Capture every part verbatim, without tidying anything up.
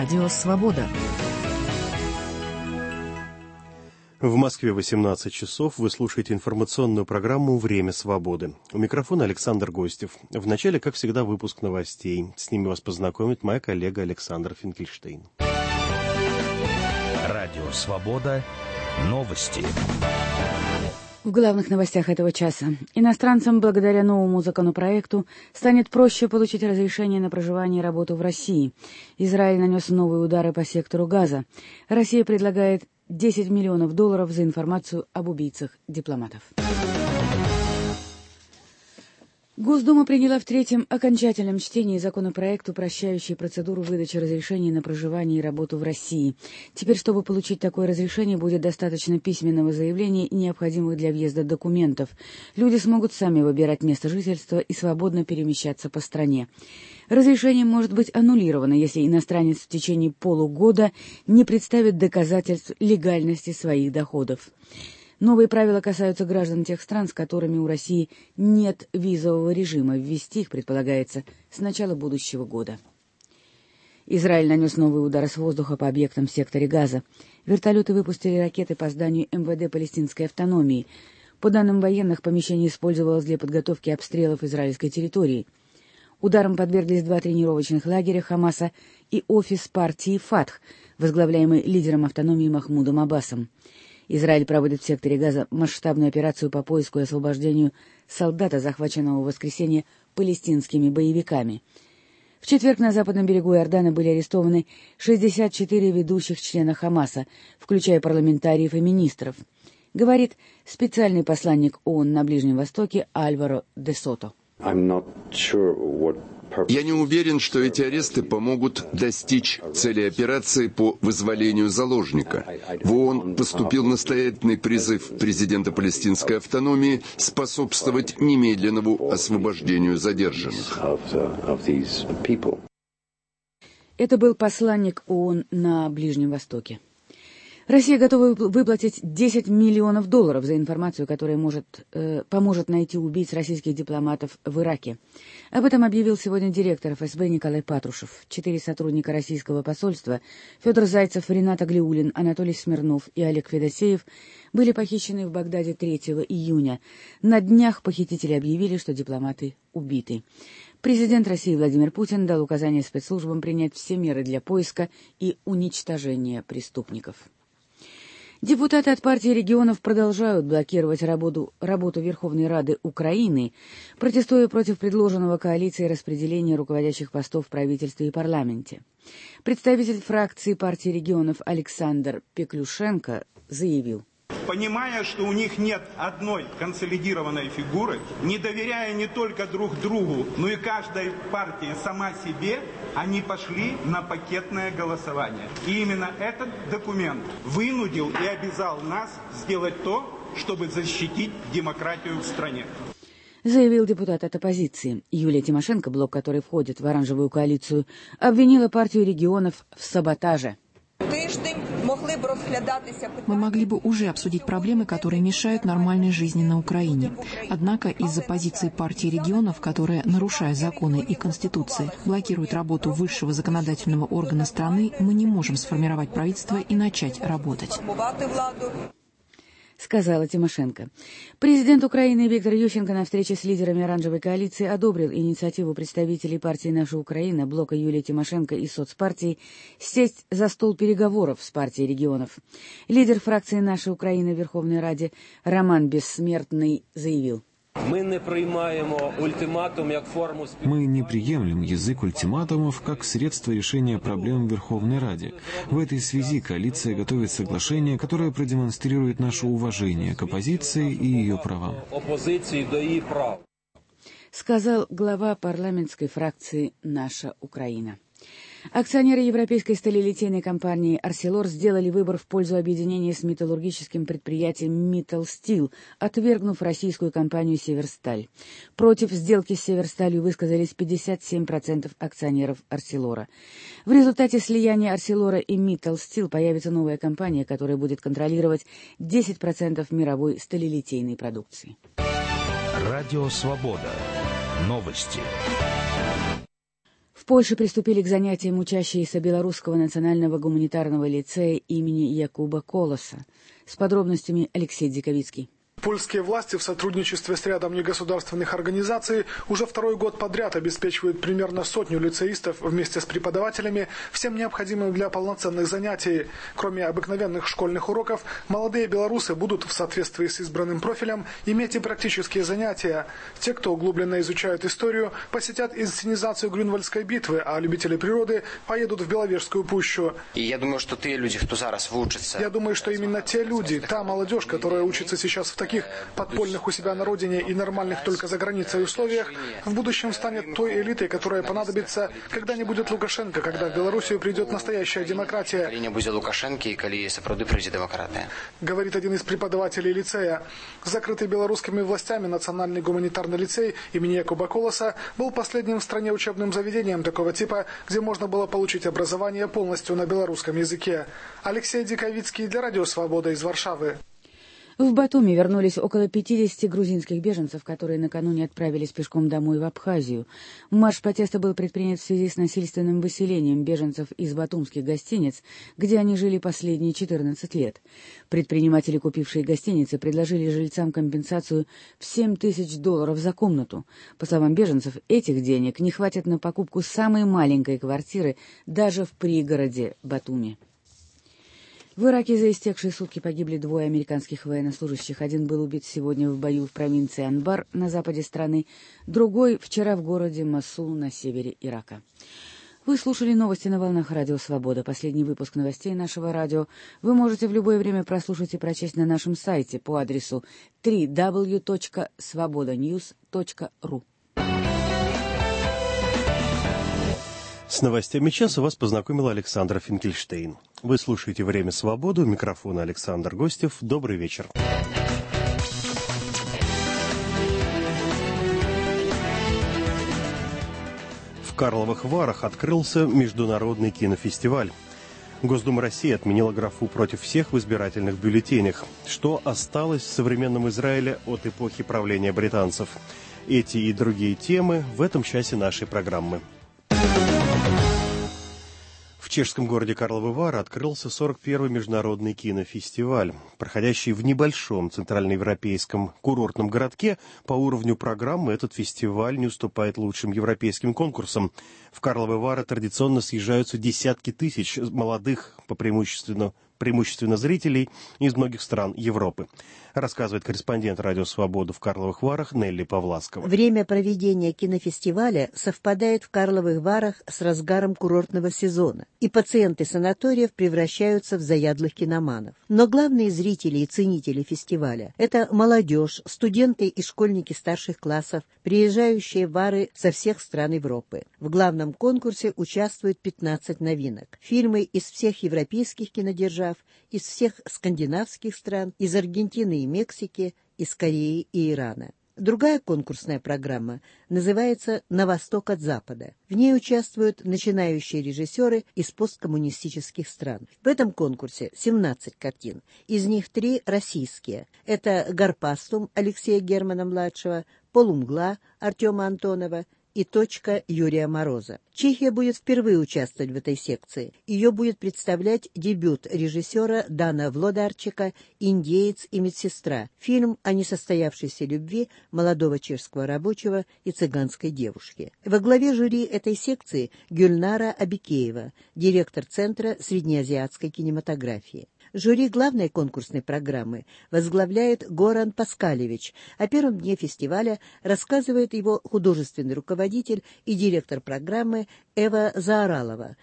Радио «Свобода». В Москве восемнадцать часов. Вы слушаете информационную программу «Время свободы». У микрофона Александр Гостев. В начале, как всегда, выпуск новостей. С ними вас познакомит моя коллега Александр Финкельштейн. Радио «Свобода». Новости. В главных новостях этого часа. Иностранцам благодаря новому законопроекту станет проще получить разрешение на проживание и работу в России. Израиль нанес новые удары по сектору Газа. Россия предлагает десять миллионов долларов за информацию об убийцах дипломатов. Госдума приняла в третьем окончательном чтении законопроект, упрощающий процедуру выдачи разрешений на проживание и работу в России. Теперь, чтобы получить такое разрешение, будет достаточно письменного заявления и необходимых для въезда документов. Люди смогут сами выбирать место жительства и свободно перемещаться по стране. Разрешение может быть аннулировано, если иностранец в течение полугода не представит доказательств легальности своих доходов. Новые правила касаются граждан тех стран, с которыми у России нет визового режима. Ввести их предполагается с начала будущего года. Израиль нанес новый удар с воздуха по объектам в секторе Газа. Вертолеты выпустили ракеты по зданию эм вэ дэ палестинской автономии. По данным военных, помещение использовалось для подготовки обстрелов израильской территории. Ударом подверглись два тренировочных лагеря Хамаса и офис партии «Фатх», возглавляемый лидером автономии Махмудом Аббасом. Израиль проводит в секторе Газа масштабную операцию по поиску и освобождению солдата, захваченного в воскресенье палестинскими боевиками. В четверг на западном берегу Иордана были арестованы шестьдесят четыре ведущих члена Хамаса, включая парламентариев и министров, говорит специальный посланник ООН на Ближнем Востоке Альваро де Сото. Я не уверен, что эти аресты помогут достичь цели операции по вызволению заложника. В ООН поступил настоятельный призыв президента палестинской автономии способствовать немедленному освобождению задержанных. Это был посланник ООН на Ближнем Востоке. Россия готова выплатить десять миллионов долларов за информацию, которая может, э, поможет найти убийц российских дипломатов в Ираке. Об этом объявил сегодня директор эф эс бэ Николай Патрушев. Четыре сотрудника российского посольства — Федор Зайцев, Ренат Аглиуллин, Анатолий Смирнов и Олег Федосеев — были похищены в Багдаде третьего июня. На днях похитители объявили, что дипломаты убиты. Президент России Владимир Путин дал указание спецслужбам принять все меры для поиска и уничтожения преступников. Депутаты от партии регионов продолжают блокировать работу, работу Верховной Рады Украины, протестуя против предложенного коалицией распределения руководящих постов в правительстве и парламенте. Представитель фракции партии регионов Александр Пеклюшенко заявил: понимая, что у них нет одной консолидированной фигуры, не доверяя не только друг другу, но и каждой партии сама себе, они пошли на пакетное голосование. И именно этот документ вынудил и обязал нас сделать то, чтобы защитить демократию в стране. Заявил депутат от оппозиции. Юлия Тимошенко, блок которой входит в оранжевую коалицию, обвинила партию регионов в саботаже. Мы могли бы уже обсудить проблемы, которые мешают нормальной жизни на Украине. Однако из-за позиции партии регионов, которая, нарушая законы и конституции, блокирует работу высшего законодательного органа страны, мы не можем сформировать правительство и начать работать. Сказала Тимошенко. Президент Украины Виктор Ющенко на встрече с лидерами оранжевой коалиции одобрил инициативу представителей партии «Наша Украина», блока Юлии Тимошенко и соцпартии сесть за стол переговоров с партией регионов. Лидер фракции «Наша Украина» в Верховной Раде Роман Бессмертный заявил: Мы не приймаємо ультиматум як форму спів... Мы не приемлем язык ультиматумов как средство решения проблем в Верховной Раде. В этой связи коалиция готовит соглашение, которое продемонстрирует наше уважение к оппозиции и ее правам. Оппозиции до її прав. Сказал глава парламентской фракции «Наша Украина». Акционеры европейской сталелитейной компании «Арселор» сделали выбор в пользу объединения с металлургическим предприятием «Митталстил», отвергнув российскую компанию «Северсталь». Против сделки с «Северсталью» высказались пятьдесят семь процентов акционеров «Арселора». В результате слияния «Арселора» и «Митталстил» появится новая компания, которая будет контролировать десять процентов мировой сталелитейной продукции. Радио «Свобода». Новости. В Польше приступили к занятиям учащиеся Белорусского национального гуманитарного лицея имени Якуба Колоса. С подробностями Алексей Диковицкий. Польские власти в сотрудничестве с рядом негосударственных организаций уже второй год подряд обеспечивают примерно сотню лицеистов вместе с преподавателями всем необходимым для полноценных занятий. Кроме обыкновенных школьных уроков, молодые белорусы будут в соответствии с избранным профилем иметь и практические занятия. Те, кто углубленно изучают историю, посетят инсценизацию Грюнвальдской битвы, а любители природы поедут в Беловежскую пущу. И я думаю, что те люди, кто зараз выучатся... Я думаю, что именно те люди, та молодежь, которая учится сейчас в таких подпольных у себя на родине и нормальных только за границей условиях, в будущем станет той элитой, которая понадобится, когда не будет Лукашенко, когда в Белоруссию придет настоящая демократия. Когда не будет Лукашенко и когда сапраўды придет демократия. Говорит один из преподавателей лицея. Закрытый белорусскими властями Национальный гуманитарный лицей имени Якуба Колоса был последним в стране учебным заведением такого типа, где можно было получить образование полностью на белорусском языке. Алексей Диковицкий для Радио Свобода из Варшавы. В Батуми вернулись около пятидесяти грузинских беженцев, которые накануне отправились пешком домой в Абхазию. Марш протеста был предпринят в связи с насильственным выселением беженцев из батумских гостиниц, где они жили последние четырнадцать лет. Предприниматели, купившие гостиницы, предложили жильцам компенсацию в семь тысяч долларов за комнату. По словам беженцев, этих денег не хватит на покупку самой маленькой квартиры даже в пригороде Батуми. В Ираке за истекшие сутки погибли двое американских военнослужащих. Один был убит сегодня в бою в провинции Анбар на западе страны, другой вчера в городе Мосул на севере Ирака. Вы слушали новости на волнах Радио Свобода. Последний выпуск новостей нашего радио вы можете в любое время прослушать и прочесть на нашем сайте по адресу дабл ю дабл ю дабл ю точка свобода ньюс точка ру. С новостями часа вас познакомил Александр Финкельштейн. Вы слушаете «Время свободы». У микрофона Александр Гостев. Добрый вечер. В Карловых Варах открылся международный кинофестиваль. Госдума России отменила графу «Против всех» в избирательных бюллетенях. Что осталось в современном Израиле от эпохи правления британцев? Эти и другие темы в этом часе нашей программы. В чешском городе Карловы Вары открылся сорок первый международный кинофестиваль, проходящий в небольшом центральноевропейском курортном городке. По уровню программы этот фестиваль не уступает лучшим европейским конкурсам. В Карловы Вары традиционно съезжаются десятки тысяч молодых, по преимущественно, преимущественно зрителей из многих стран Европы. Рассказывает корреспондент Радио Свобода в Карловых Варах Нелли Павласкова. Время проведения кинофестиваля совпадает в Карловых Варах с разгаром курортного сезона, и пациенты санаториев превращаются в заядлых киноманов. Но главные зрители и ценители фестиваля – это молодежь, студенты и школьники старших классов, приезжающие в Вары со всех стран Европы. В главном конкурсе участвуют пятнадцать новинок. Фильмы из всех европейских кинодержав, из всех скандинавских стран, из Аргентины и Мексики, из Кореи и Ирана. Другая конкурсная программа называется «На восток от Запада». В ней участвуют начинающие режиссеры из посткоммунистических стран. В этом конкурсе семнадцать картин, из них три российские. Это «Гарпастум» Алексея Германа-младшего, «Полумгла» Артема Антонова и «Точка» Юрия Мороза. Чехия будет впервые участвовать в этой секции. Ее будет представлять дебют режиссера Дана Влодарчика «Индеец и медсестра», фильм о несостоявшейся любви молодого чешского рабочего и цыганской девушки. Во главе жюри этой секции Гюльнара Абикеева, директор Центра среднеазиатской кинематографии. Жюри главной конкурсной программы возглавляет Горан Паскалевич. О первом дне фестиваля рассказывает его художественный руководитель и директор программы Эва Заоралова.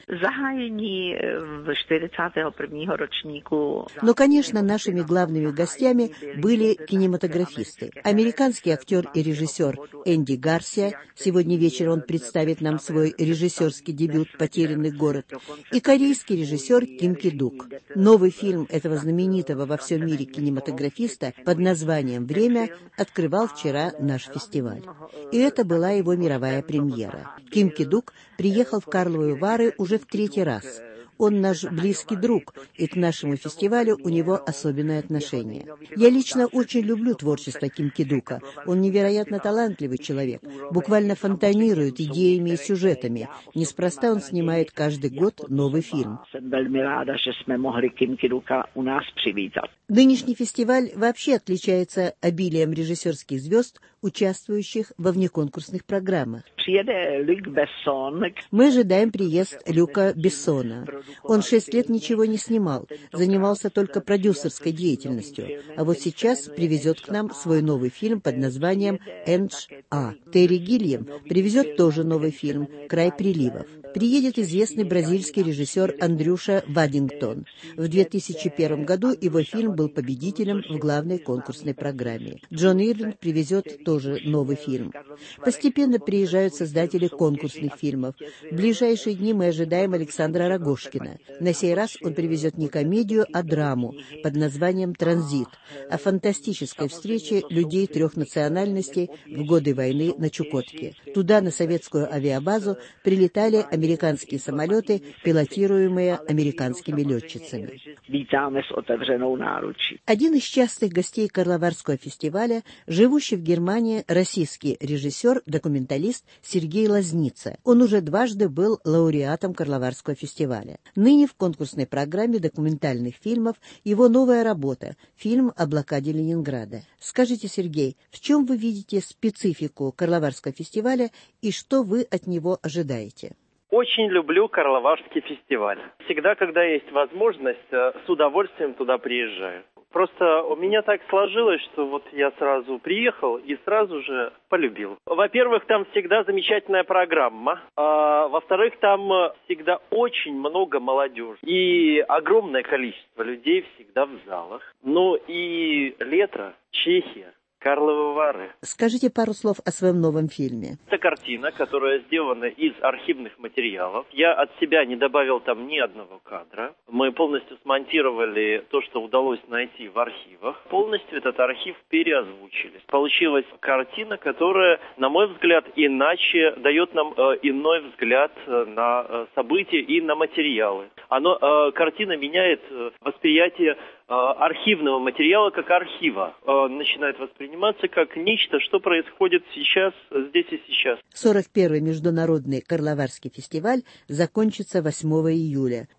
Но, конечно, нашими главными гостями были кинематографисты. Американский актер и режиссер Энди Гарсия, сегодня вечером он представит нам свой режиссерский дебют «Потерянный город», и корейский режиссер Ким Ки Дук. Новый фильм этого знаменитого во всем мире кинематографиста под названием «Время» открывал вчера наш фестиваль. И это была его мировая премьера. Ким Ки Дук приехал в Карловые Вары уже в третий раз. Он наш близкий друг, и к нашему фестивалю у него особенное отношение. Я лично очень люблю творчество Ким Ки-дука. Он невероятно талантливый человек, буквально фонтанирует идеями и сюжетами. Неспроста он снимает каждый год новый фильм. Нынешний фестиваль вообще отличается обилием режиссерских звезд, участвующих во внеконкурсных программах. Мы ожидаем приезд Люка Бессона. Он шесть лет ничего не снимал, занимался только продюсерской деятельностью, а вот сейчас привезет к нам свой новый фильм под названием «Эндж А». Терри Гильям привезет тоже новый фильм «Край приливов». Приедет известный бразильский режиссер Андрюша Вадингтон. В две тысячи первом году его фильм был победителем в главной конкурсной программе. Джон Ирвинг привезет тоже новый фильм. Постепенно приезжают создатели конкурсных фильмов. В ближайшие дни мы ожидаем Александра Рогожкина. На сей раз он привезет не комедию, а драму под названием «Транзит», о фантастической встрече людей трех национальностей в годы войны на Чукотке. Туда, на советскую авиабазу, прилетали американские самолеты, пилотируемые американскими летчицами. Один из частых гостей Карловарского фестиваля, живущий в Германии российский режиссер, документалист Сергей Лазница. Он уже дважды был лауреатом Карловарского фестиваля. Ныне в конкурсной программе документальных фильмов его новая работа – фильм о блокаде Ленинграда. Скажите, Сергей, в чем вы видите специфику Карловарского фестиваля и что вы от него ожидаете? Очень люблю Карловарский фестиваль. Всегда, когда есть возможность, с удовольствием туда приезжаю. Просто у меня так сложилось, что вот я сразу приехал и сразу же полюбил. Во-первых, там всегда замечательная программа. А, во-вторых, там всегда очень много молодежи. И огромное количество людей всегда в залах. Ну и лето, Чехия. Карловы Вары. Скажите пару слов о своем новом фильме. Это картина, которая сделана из архивных материалов. Я от себя не добавил там ни одного кадра. Мы полностью смонтировали то, что удалось найти в архивах. Полностью этот архив переозвучили. Получилась картина, которая, на мой взгляд, иначе дает нам э, иной взгляд на э, события и на материалы. Оно, э, картина меняет э, восприятие архивного материала как архива, начинает восприниматься как нечто, что происходит сейчас, здесь и сейчас. сорок первый международный Карловарский фестиваль закончится восьмого июля.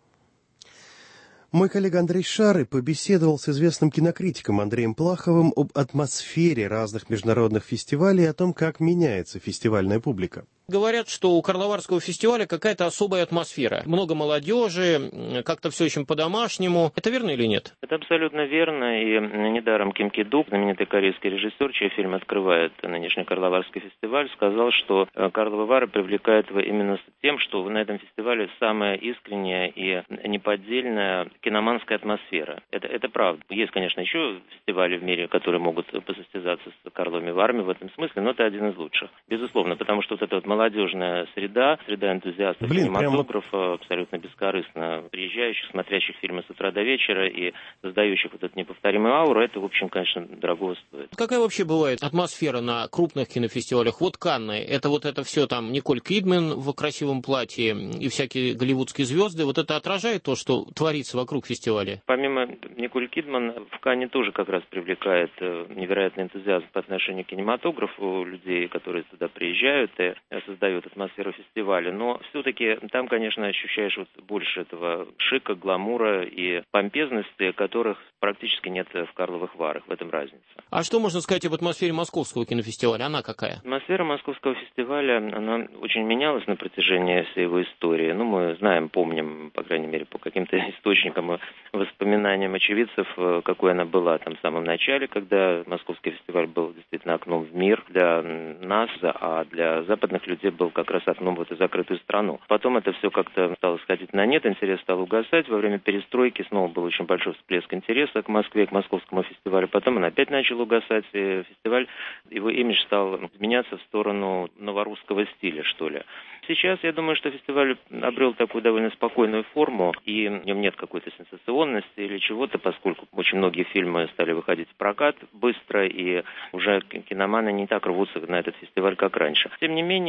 Мой коллега Андрей Шары побеседовал с известным кинокритиком Андреем Плаховым об атмосфере разных международных фестивалей и о том, как меняется фестивальная публика. Говорят, что у Карловарского фестиваля какая-то особая атмосфера. Много молодежи, как-то все очень по-домашнему. Это верно или нет? Это абсолютно верно. И недаром Ким Ки-дук, знаменитый корейский режиссер, чей фильм открывает нынешний Карловарский фестиваль, сказал, что Карловы Вары привлекает его именно тем, что на этом фестивале самая искренняя и неподдельная киноманская атмосфера. Это, это правда. Есть, конечно, еще фестивали в мире, которые могут посостязаться с Карловыми Варами в этом смысле, но это один из лучших. Безусловно, потому что вот эта вот молодежная среда, среда энтузиастов Блин, кинематографа, прямо... абсолютно бескорыстно приезжающих, смотрящих фильмы с утра до вечера и создающих вот эту неповторимую ауру, это, в общем, конечно, дорого стоит. Какая вообще бывает атмосфера на крупных кинофестивалях? Вот Канны, это вот это все там Николь Кидман в красивом платье и всякие голливудские звезды, вот это отражает то, что творится вокруг фестиваля? Помимо Николь Кидман, в Канне тоже как раз привлекает невероятный энтузиазм по отношению к кинематографу людей, которые туда приезжают и создают атмосферу фестиваля, но все-таки там, конечно, ощущаешь вот больше этого шика, гламура и помпезности, которых практически нет в Карловых Варах, в этом разница. А что можно сказать об атмосфере Московского кинофестиваля? Она какая? Атмосфера Московского фестиваля, она очень менялась на протяжении всей его истории. Ну, мы знаем, помним, по крайней мере, по каким-то источникам и воспоминаниям очевидцев, какой она была там в самом начале, когда Московский фестиваль был действительно окном в мир для нас, а для западных людей был как раз окном в эту закрытую страну. Потом это все как-то стало сходить на нет, интерес стал угасать. Во время перестройки снова был очень большой всплеск интереса к Москве, к Московскому фестивалю. Потом он опять начал угасать, и фестиваль, его имидж стал меняться в сторону новорусского стиля, что ли. Сейчас, я думаю, что фестиваль обрел такую довольно спокойную форму, и в нем нет какой-то сенсационности или чего-то, поскольку очень многие фильмы стали выходить в прокат быстро, и уже киноманы не так рвутся на этот фестиваль, как раньше. Тем не менее,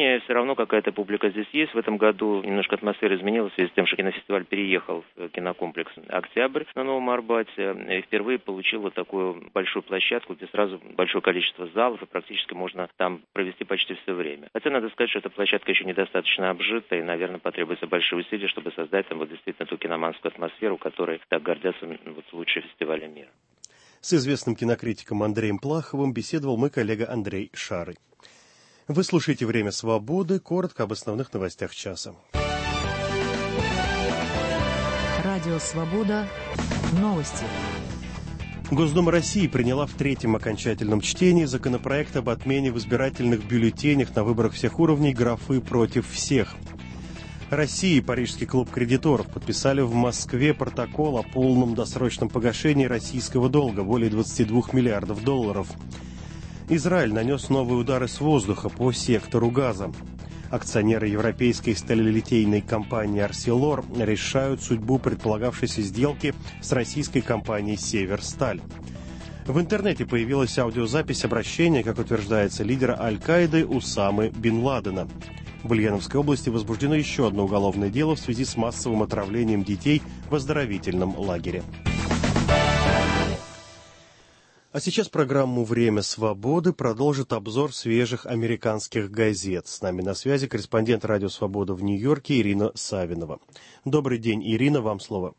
менее, все равно какая-то публика здесь есть. В этом году немножко атмосфера изменилась в связи с тем, что кинофестиваль переехал в кинокомплекс «Октябрь» на Новом Арбате и впервые получил вот такую большую площадку, где сразу большое количество залов, и практически можно там провести почти все время. Хотя надо сказать, что эта площадка еще недостаточно обжита, и, наверное, потребуется большие усилия, чтобы создать там вот действительно ту киноманскую атмосферу, которой так гордятся вот лучшие фестивали мира. С известным кинокритиком Андреем Плаховым беседовал мой коллега Андрей Шарый. Вы слушаете «Время свободы». Коротко об основных новостях часа. Радио «Свобода». Новости. Госдума России приняла в третьем окончательном чтении законопроект об отмене в избирательных бюллетенях на выборах всех уровней графы «против всех». Россия и Парижский клуб кредиторов подписали в Москве протокол о полном досрочном погашении российского долга более двадцати двух миллиардов долларов. Израиль нанес новые удары с воздуха по сектору Газа. Акционеры европейской сталелитейной компании «Арселор» решают судьбу предполагавшейся сделки с российской компанией «Северсталь». В интернете появилась аудиозапись обращения, как утверждается, лидера Аль-Каиды Усамы бин Ладена. В Ульяновской области возбуждено еще одно уголовное дело в связи с массовым отравлением детей в оздоровительном лагере. А сейчас программу «Время свободы» продолжит обзор свежих американских газет. С нами на связи корреспондент «Радио Свобода» в Нью-Йорке Ирина Савинова. Добрый день, Ирина, вам слово.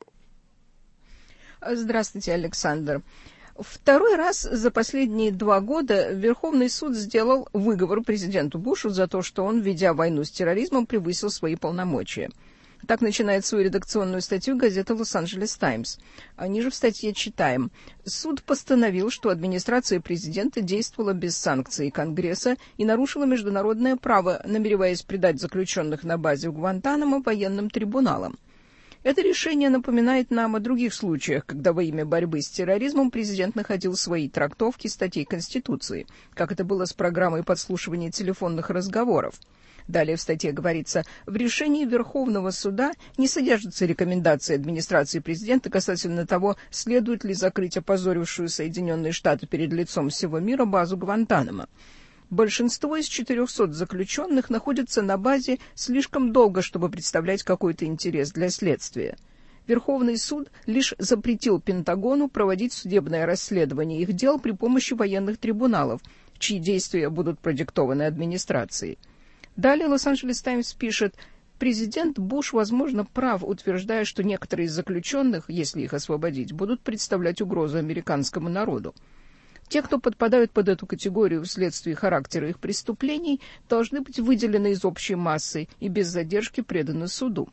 Здравствуйте, Александр. Второй раз за последние два года Верховный суд сделал выговор президенту Бушу за то, что он, ведя войну с терроризмом, превысил свои полномочия. Так начинает свою редакционную статью газета «Лос-Анджелес Таймс». А ниже в статье читаем. Суд постановил, что администрация президента действовала без санкций Конгресса и нарушила международное право, намереваясь предать заключенных на базе в Гуантанамо военным трибуналам. Это решение напоминает нам о других случаях, когда во имя борьбы с терроризмом президент находил свои трактовки статей Конституции, как это было с программой подслушивания телефонных разговоров. Далее в статье говорится, в решении Верховного суда не содержатся рекомендации администрации президента касательно того, следует ли закрыть опозорившую Соединенные Штаты перед лицом всего мира базу Гуантанамо. Большинство из четырехсот заключенных находятся на базе слишком долго, чтобы представлять какой-то интерес для следствия. Верховный суд лишь запретил Пентагону проводить судебное расследование их дел при помощи военных трибуналов, чьи действия будут продиктованы администрацией. Далее Лос-Анджелес Таймс пишет, президент Буш, возможно, прав, утверждая, что некоторые из заключенных, если их освободить, будут представлять угрозу американскому народу. Те, кто подпадают под эту категорию вследствие характера их преступлений, должны быть выделены из общей массы и без задержки преданы суду.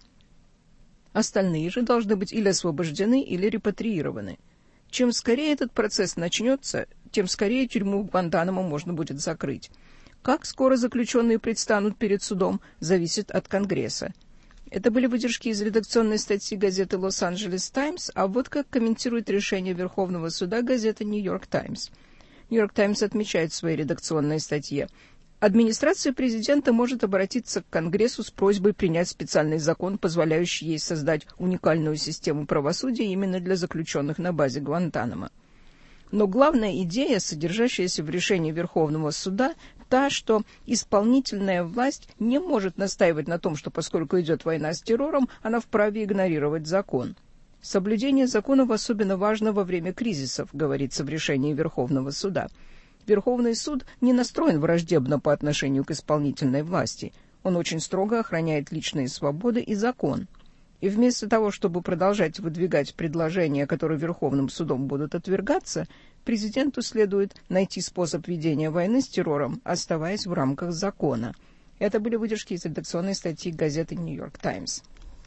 Остальные же должны быть или освобождены, или репатриированы. Чем скорее этот процесс начнется, тем скорее тюрьму в Гуантанамо можно будет закрыть. Как скоро заключенные предстанут перед судом, зависит от Конгресса. Это были выдержки из редакционной статьи газеты «Лос-Анджелес Таймс», а вот как комментирует решение Верховного суда газета «Нью-Йорк Таймс». «Нью-Йорк Таймс» отмечает в своей редакционной статье, администрация президента может обратиться к Конгрессу с просьбой принять специальный закон, позволяющий ей создать уникальную систему правосудия именно для заключенных на базе Гуантанамо. Но главная идея, содержащаяся в решении Верховного суда, та, что исполнительная власть не может настаивать на том, что поскольку идет война с террором, она вправе игнорировать закон. Соблюдение законов особенно важно во время кризисов, говорится в решении Верховного суда. Верховный суд не настроен враждебно по отношению к исполнительной власти. Он очень строго охраняет личные свободы и закон. И вместо того, чтобы продолжать выдвигать предложения, которые Верховным судом будут отвергаться, президенту следует найти способ ведения войны с террором, оставаясь в рамках закона. Это были выдержки из редакционной статьи газеты «Нью-Йорк Таймс».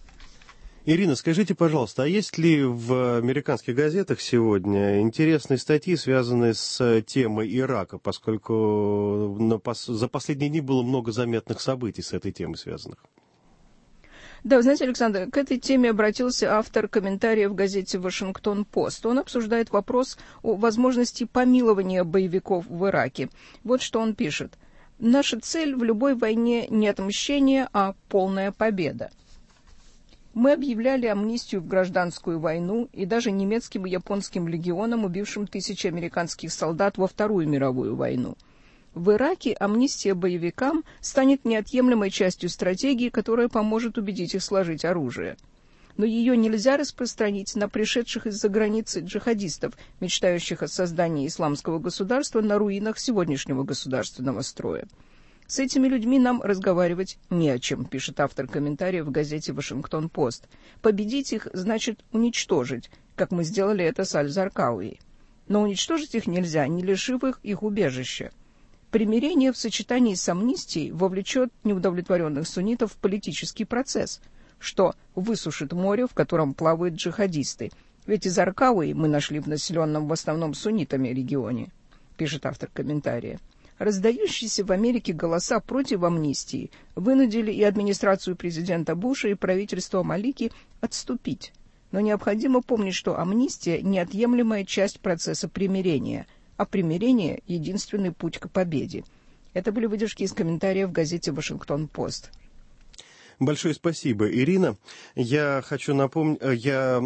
Ирина, скажите, пожалуйста, а есть ли в американских газетах сегодня интересные статьи, связанные с темой Ирака, поскольку на пос... за последние дни было много заметных событий с этой темой связанных? Да, вы знаете, Александр, к этой теме обратился автор комментария в газете «Вашингтон-Пост». Он обсуждает вопрос о возможности помилования боевиков в Ираке. Вот что он пишет. «Наша цель в любой войне не отмщение, а полная победа. Мы объявляли амнистию в гражданскую войну и даже немецким и японским легионам, убившим тысячи американских солдат во Вторую мировую войну. В Ираке амнистия боевикам станет неотъемлемой частью стратегии, которая поможет убедить их сложить оружие. Но ее нельзя распространить на пришедших из-за границы джихадистов, мечтающих о создании исламского государства на руинах сегодняшнего государственного строя. С этими людьми нам разговаривать не о чем, пишет автор комментария в газете «Вашингтон-Пост». Победить их значит уничтожить, как мы сделали это с Аль-Заркауи. Но уничтожить их нельзя, не лишив их их убежища. Примирение в сочетании с амнистией вовлечет неудовлетворенных суннитов в политический процесс, что высушит море, в котором плавают джихадисты. Ведь из Заркауи мы нашли в населенном в основном суннитами регионе, пишет автор комментария. Раздающиеся в Америке голоса против амнистии вынудили и администрацию президента Буша, и правительство Малики отступить. Но необходимо помнить, что амнистия – неотъемлемая часть процесса примирения, а примирение – единственный путь к победе. Это были выдержки из комментариев в газете «Вашингтон-Пост». Большое спасибо, Ирина. Я хочу напомнить... Я...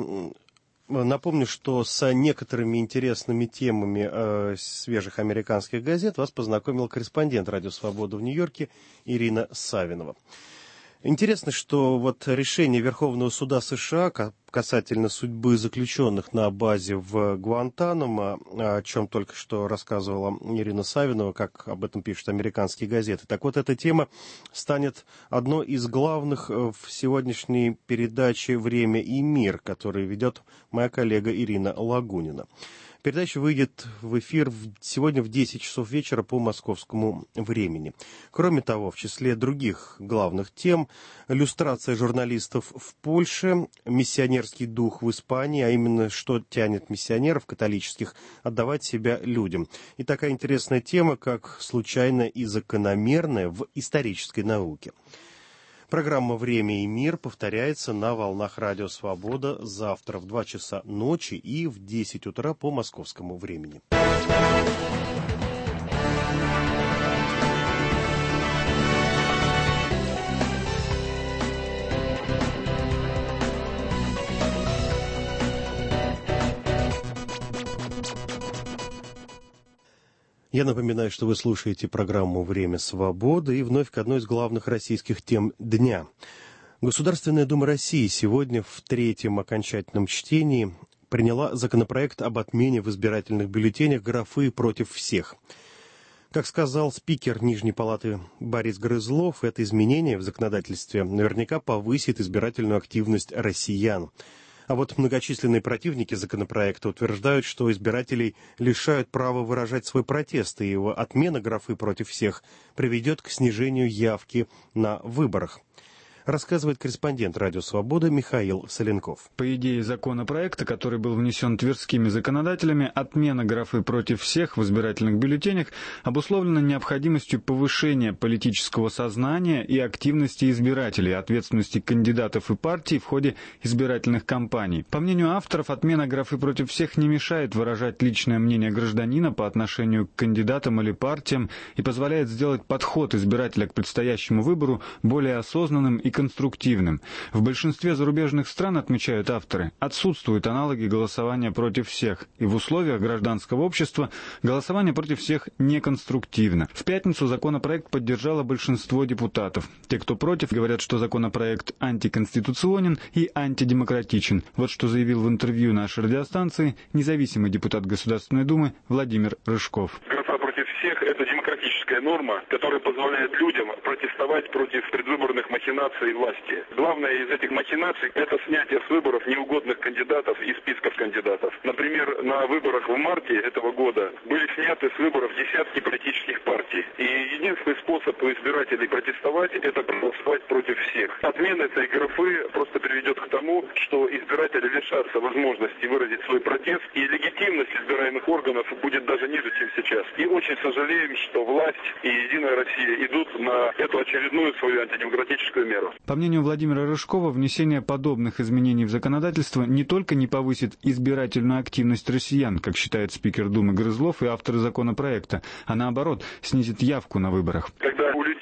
Напомню, что с некоторыми интересными темами э, свежих американских газет вас познакомил корреспондент «Радио Свобода» в Нью-Йорке Ирина Савинова. Интересно, что вот решение Верховного суда США касательно судьбы заключенных на базе в Гуантанамо, о чем только что рассказывала Ирина Савинова, как об этом пишут американские газеты. Так вот, эта тема станет одной из главных в сегодняшней передаче «Время и мир», которую ведет моя коллега Ирина Лагунина. Передача выйдет в эфир сегодня в десять часов вечера по московскому времени. Кроме того, в числе других главных тем – люстрация журналистов в Польше, миссионерский дух в Испании, а именно, что тянет миссионеров католических отдавать себя людям. И такая интересная тема, как случайное и закономерное в исторической науке. Программа «Время и мир» повторяется на волнах Радио Свобода завтра в два часа ночи и в десять утра по московскому времени. Я напоминаю, что вы слушаете программу «Время свободы» и вновь к одной из главных российских тем дня. Государственная Дума России сегодня в третьем окончательном чтении приняла законопроект об отмене в избирательных бюллетенях графы «против всех». Как сказал спикер Нижней палаты Борис Грызлов, это изменение в законодательстве наверняка повысит избирательную активность россиян. А вот многочисленные противники законопроекта утверждают, что избирателей лишают права выражать свой протест, и его отмена графы «против всех» приведет к снижению явки на выборах. Рассказывает корреспондент «Радио Свобода» Михаил Соленков. По идее законопроекта, который был внесен тверскими законодателями, отмена графы «против всех» в избирательных бюллетенях обусловлена необходимостью повышения политического сознания и активности избирателей, ответственности кандидатов и партий в ходе избирательных кампаний. По мнению авторов, отмена графы «против всех» не мешает выражать личное мнение гражданина по отношению к кандидатам или партиям и позволяет сделать подход избирателя к предстоящему выбору более осознанным и конструктивным. В большинстве зарубежных стран, отмечают авторы, отсутствуют аналоги голосования против всех, и в условиях гражданского общества голосование против всех неконструктивно. В пятницу законопроект поддержало большинство депутатов. Те, кто против, говорят, что законопроект антиконституционен и антидемократичен. Вот что заявил в интервью нашей радиостанции независимый депутат Государственной Думы Владимир Рыжков. Это демократическая норма, которая позволяет людям протестовать против предвыборных махинаций власти. Главное из этих махинаций – это снятие с выборов неугодных кандидатов из списков кандидатов. Например, на выборах в марте этого года были сняты с выборов десятки политических партий. И единственный способ у избирателей протестовать – это проголосовать против всех. Отмена этой графы просто приведет к тому, что избиратели лишатся возможности выразить свой протест, и легитимность избираемых органов будет даже ниже, чем сейчас. И очень сожалеем, что власть и «Единая Россия» идут на эту очередную свою антидемократическую меру. По мнению Владимира Рыжкова, внесение подобных изменений в законодательство не только не повысит избирательную активность россиян, как считает спикер Думы Грызлов и авторы законопроекта, а наоборот, снизит явку на выборах. Когда у людей от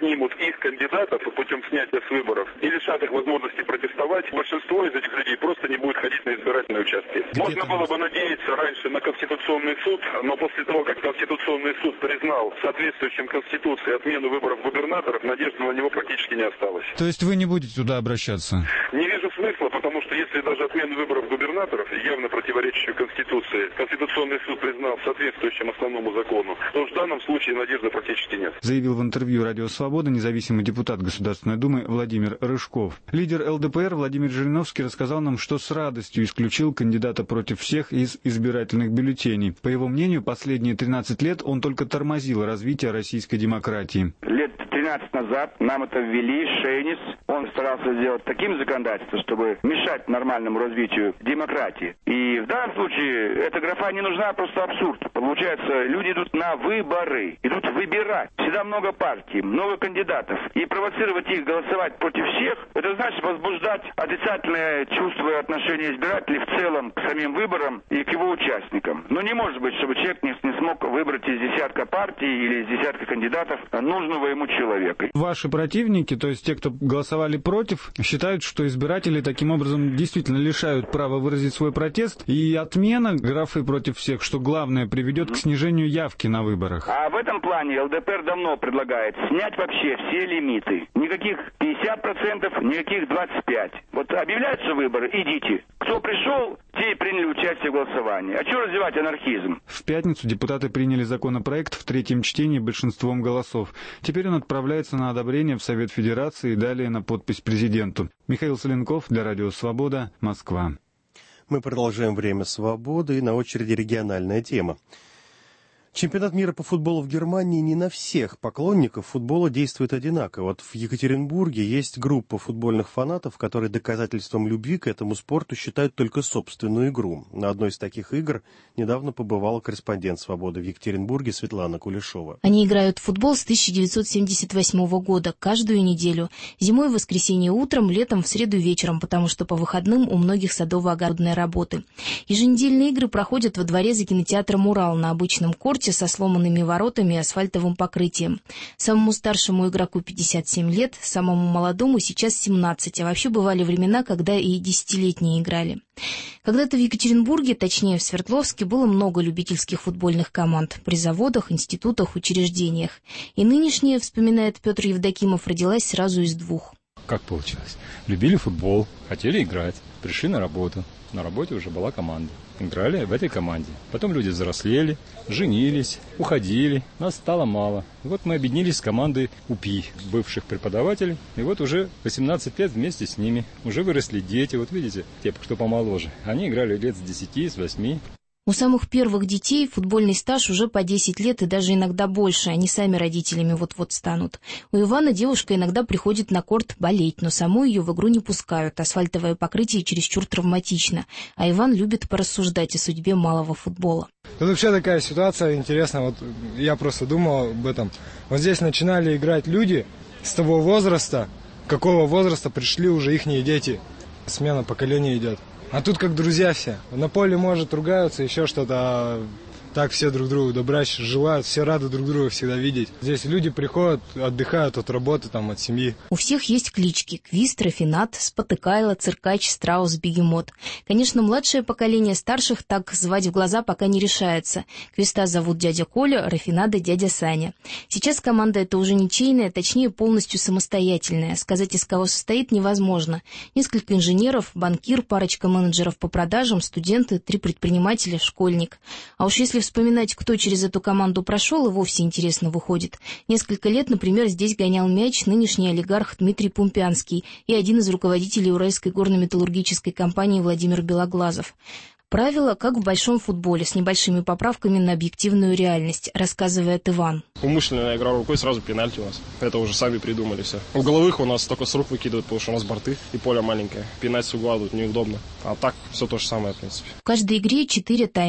отнимут их кандидатов путем снятия с выборов и лишат их возможности протестовать, большинство из этих людей просто не будет ходить на избирательные участки. Можно было бы надеяться раньше на Конституционный суд, но после того, как Конституционный суд признал соответствующим Конституции отмену выборов губернаторов, надежды на него практически не осталось. То есть вы не будете туда обращаться? Не вижу смысла, потому что если даже отмену выборов губернаторов, явно противоречащую Конституции, Конституционный суд признал соответствующим основному закону, то в данном случае надежды практически нет. Заявил в интервью «Радио Свобода» независимый депутат Государственной Думы Владимир Рыжков. Лидер эл дэ пэ эр Владимир Жириновский рассказал нам, что с радостью исключил кандидата против всех из избирательных бюллетеней. По его мнению, последние тринадцать лет он только тормозил развитие российской демократии. Лет тринадцать назад нам это ввели, Шейнис. Он старался сделать таким законодательством, чтобы мешать нормальному развитию демократии. И в данном случае эта графа не нужна, просто абсурд. Получается, люди идут на выборы, идут выбирать. Всегда много партий, много кандидатов. И провоцировать их голосовать против всех, это значит возбуждать отрицательное чувство и отношение избирателей в целом к самим выборам и к его участникам. Но не может быть, чтобы человек не, не смог выбрать из десятка партий или из десятка кандидатов нужного ему человека. Ваши противники, то есть те, кто голосовали против, считают, что избиратели таким образом действительно лишают права выразить свой протест, и отмена графы против всех, что главное, приведет к снижению явки на выборах. А в этом плане эл дэ пэ эр давно предлагает снять вообще все лимиты. Никаких пятьдесят процентов, никаких двадцать пять процентов. Вот объявляются выборы, идите. Кто пришел, те и приняли участие в голосовании. А что развивать анархизм? В пятницу депутаты приняли законопроект в третьем чтении большинством голосов. Теперь он отправляется на одобрение в Совет Федерации и далее на подпись президенту. Михаил Соленков для Радио Свобода, Москва. Мы продолжаем «Время свободы» и на очереди региональная тема. Чемпионат мира по футболу в Германии не на всех поклонников футбола действует одинаково. Вот в Екатеринбурге есть группа футбольных фанатов, которые доказательством любви к этому спорту считают только собственную игру. На одной из таких игр недавно побывала корреспондент «Свободы» в Екатеринбурге Светлана Кулешова. Они играют в футбол с тысяча девятьсот семьдесят восьмого года, каждую неделю. Зимой в воскресенье утром, летом в среду вечером, потому что по выходным у многих садово-огородные работы. Еженедельные игры проходят во дворе за кинотеатром «Урал» на обычном корте со сломанными воротами и асфальтовым покрытием. Самому старшему игроку пятьдесят семь лет, самому молодому сейчас семнадцать, а вообще бывали времена, когда и десятилетние играли. Когда-то в Екатеринбурге, точнее в Свердловске, было много любительских футбольных команд при заводах, институтах, учреждениях. И нынешняя, вспоминает Петр Евдокимов, родилась сразу из двух. Как получилось? Любили футбол, хотели играть, пришли на работу. На работе уже была команда. Играли в этой команде. Потом люди взрослели, женились, уходили. Нас стало мало. И вот мы объединились с командой УПИ, бывших преподавателей. И вот уже восемнадцать лет вместе с ними. Уже выросли дети, вот видите, те, кто помоложе. Они играли лет с десяти, с восьми. У самых первых детей футбольный стаж уже по десять лет и даже иногда больше, они сами родителями вот-вот станут. У Ивана девушка иногда приходит на корт болеть, но саму ее в игру не пускают, асфальтовое покрытие чересчур травматично, а Иван любит порассуждать о судьбе малого футбола. Тут вообще такая ситуация интересная, вот я просто думал об этом. Вот здесь начинали играть люди с того возраста, какого возраста пришли уже ихние дети. Смена поколения идет. А тут как друзья все. На поле, может, ругаются, еще что-то, а так все друг другу добра желают, все рады друг друга всегда видеть. Здесь люди приходят, отдыхают от работы, там, от семьи. У всех есть клички: Квист, Рафинат, Спотыкайло, Циркач, Страус, Бегемот. Конечно, младшее поколение старших так звать в глаза пока не решается. Квиста зовут дядя Коля, Рафинада дядя Саня. Сейчас команда эта уже ничейная, точнее полностью самостоятельная. Сказать, из кого состоит, невозможно. Несколько инженеров, банкир, парочка менеджеров по продажам, студенты, три предпринимателя, школьник. А уж если вспоминать, кто через эту команду прошел, и вовсе интересно выходит. Несколько лет, например, здесь гонял мяч нынешний олигарх Дмитрий Пумпянский и один из руководителей Уральской горно-металлургической компании Владимир Белоглазов. Правила, как в большом футболе, с небольшими поправками на объективную реальность, рассказывает Иван. Умышленная игра рукой, сразу пенальти у нас. Это уже сами придумали все. У головых у нас только с рук выкидывают, потому что у нас борты и поле маленькое. Пинать с угла тут неудобно. А так все то же самое, в принципе. В каждой игре четыре тайма.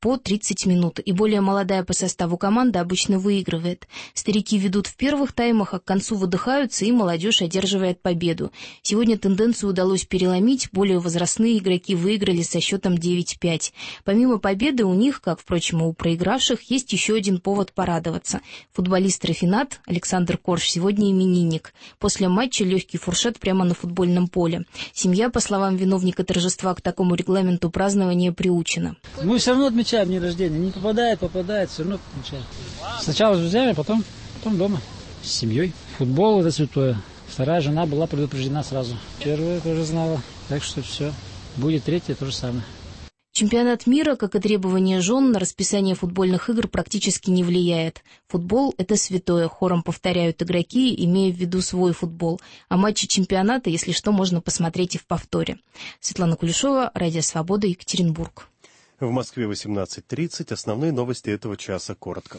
по тридцать минут, и более молодая по составу команда обычно выигрывает. Старики ведут в первых таймах, а к концу выдыхаются, и молодежь одерживает победу. Сегодня тенденцию удалось переломить, более возрастные игроки выиграли со счетом девять пять. Помимо победы у них, как, впрочем, и у проигравших, есть еще один повод порадоваться. Футболист Рафинад Александр Корж сегодня именинник. После матча легкий фуршет прямо на футбольном поле. Семья, по словам виновника торжества, к такому регламенту празднования приучена. Мы все равно отмечаем день рождения. Не попадает, попадает, все равно отмечаем. Сначала с друзьями, потом, потом дома с семьей. Футбол — это святое. Вторая жена была предупреждена сразу. Первая тоже знала. Так что все. Будет третья то же самое. Чемпионат мира, как и требования жен, на расписание футбольных игр практически не влияет. Футбол – это святое, хором повторяют игроки, имея в виду свой футбол. А матчи чемпионата, если что, можно посмотреть и в повторе. Светлана Кулешова, Радио Свобода, Екатеринбург. В Москве восемнадцать тридцать. Основные новости этого часа коротко.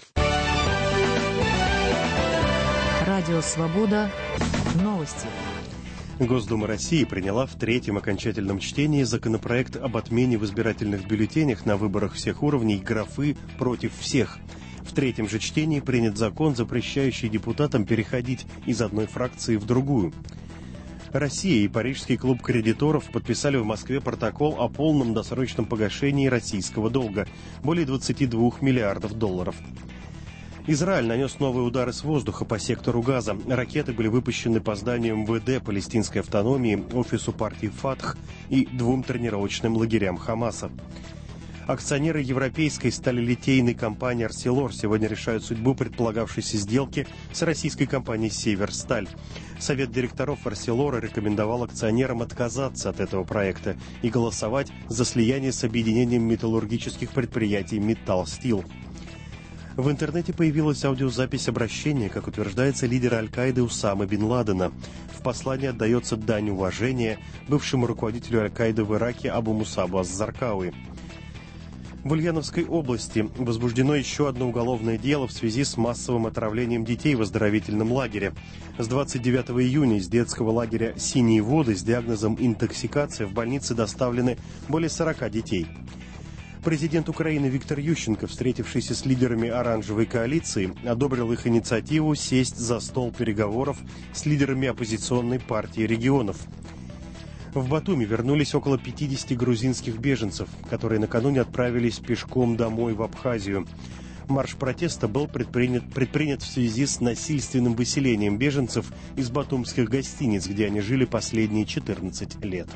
Радио Свобода. Новости. Госдума России приняла в третьем окончательном чтении законопроект об отмене в избирательных бюллетенях на выборах всех уровней графы «против всех». В третьем же чтении принят закон, запрещающий депутатам переходить из одной фракции в другую. Россия и Парижский клуб кредиторов подписали в Москве протокол о полном досрочном погашении российского долга – более двадцати двух миллиардов долларов. Израиль нанес новые удары с воздуха по сектору Газа. Ракеты были выпущены по зданию эм вэ дэ палестинской автономии, офису партии «Фатх» и двум тренировочным лагерям Хамаса. Акционеры европейской сталелитейной компании «Арселор» сегодня решают судьбу предполагавшейся сделки с российской компанией «Северсталь». Совет директоров «Арселора» рекомендовал акционерам отказаться от этого проекта и голосовать за слияние с объединением металлургических предприятий «Металлстил». В интернете появилась аудиозапись обращения, как утверждается, лидера Аль-Каиды Усамы бин Ладена. В послании отдается дань уважения бывшему руководителю Аль-Каиды в Ираке Абу Мусабу ас-Заркауи. В Ульяновской области возбуждено еще одно уголовное дело в связи с массовым отравлением детей в оздоровительном лагере. С двадцать девятого июня из детского лагеря «Синие воды» с диагнозом интоксикация в больнице доставлены более сорока детей. Президент Украины Виктор Ющенко, встретившийся с лидерами оранжевой коалиции, одобрил их инициативу сесть за стол переговоров с лидерами оппозиционной партии регионов. В Батуми вернулись около пятидесяти грузинских беженцев, которые накануне отправились пешком домой в Абхазию. Марш протеста был предпринят, предпринят в связи с насильственным выселением беженцев из батумских гостиниц, где они жили последние четырнадцать лет.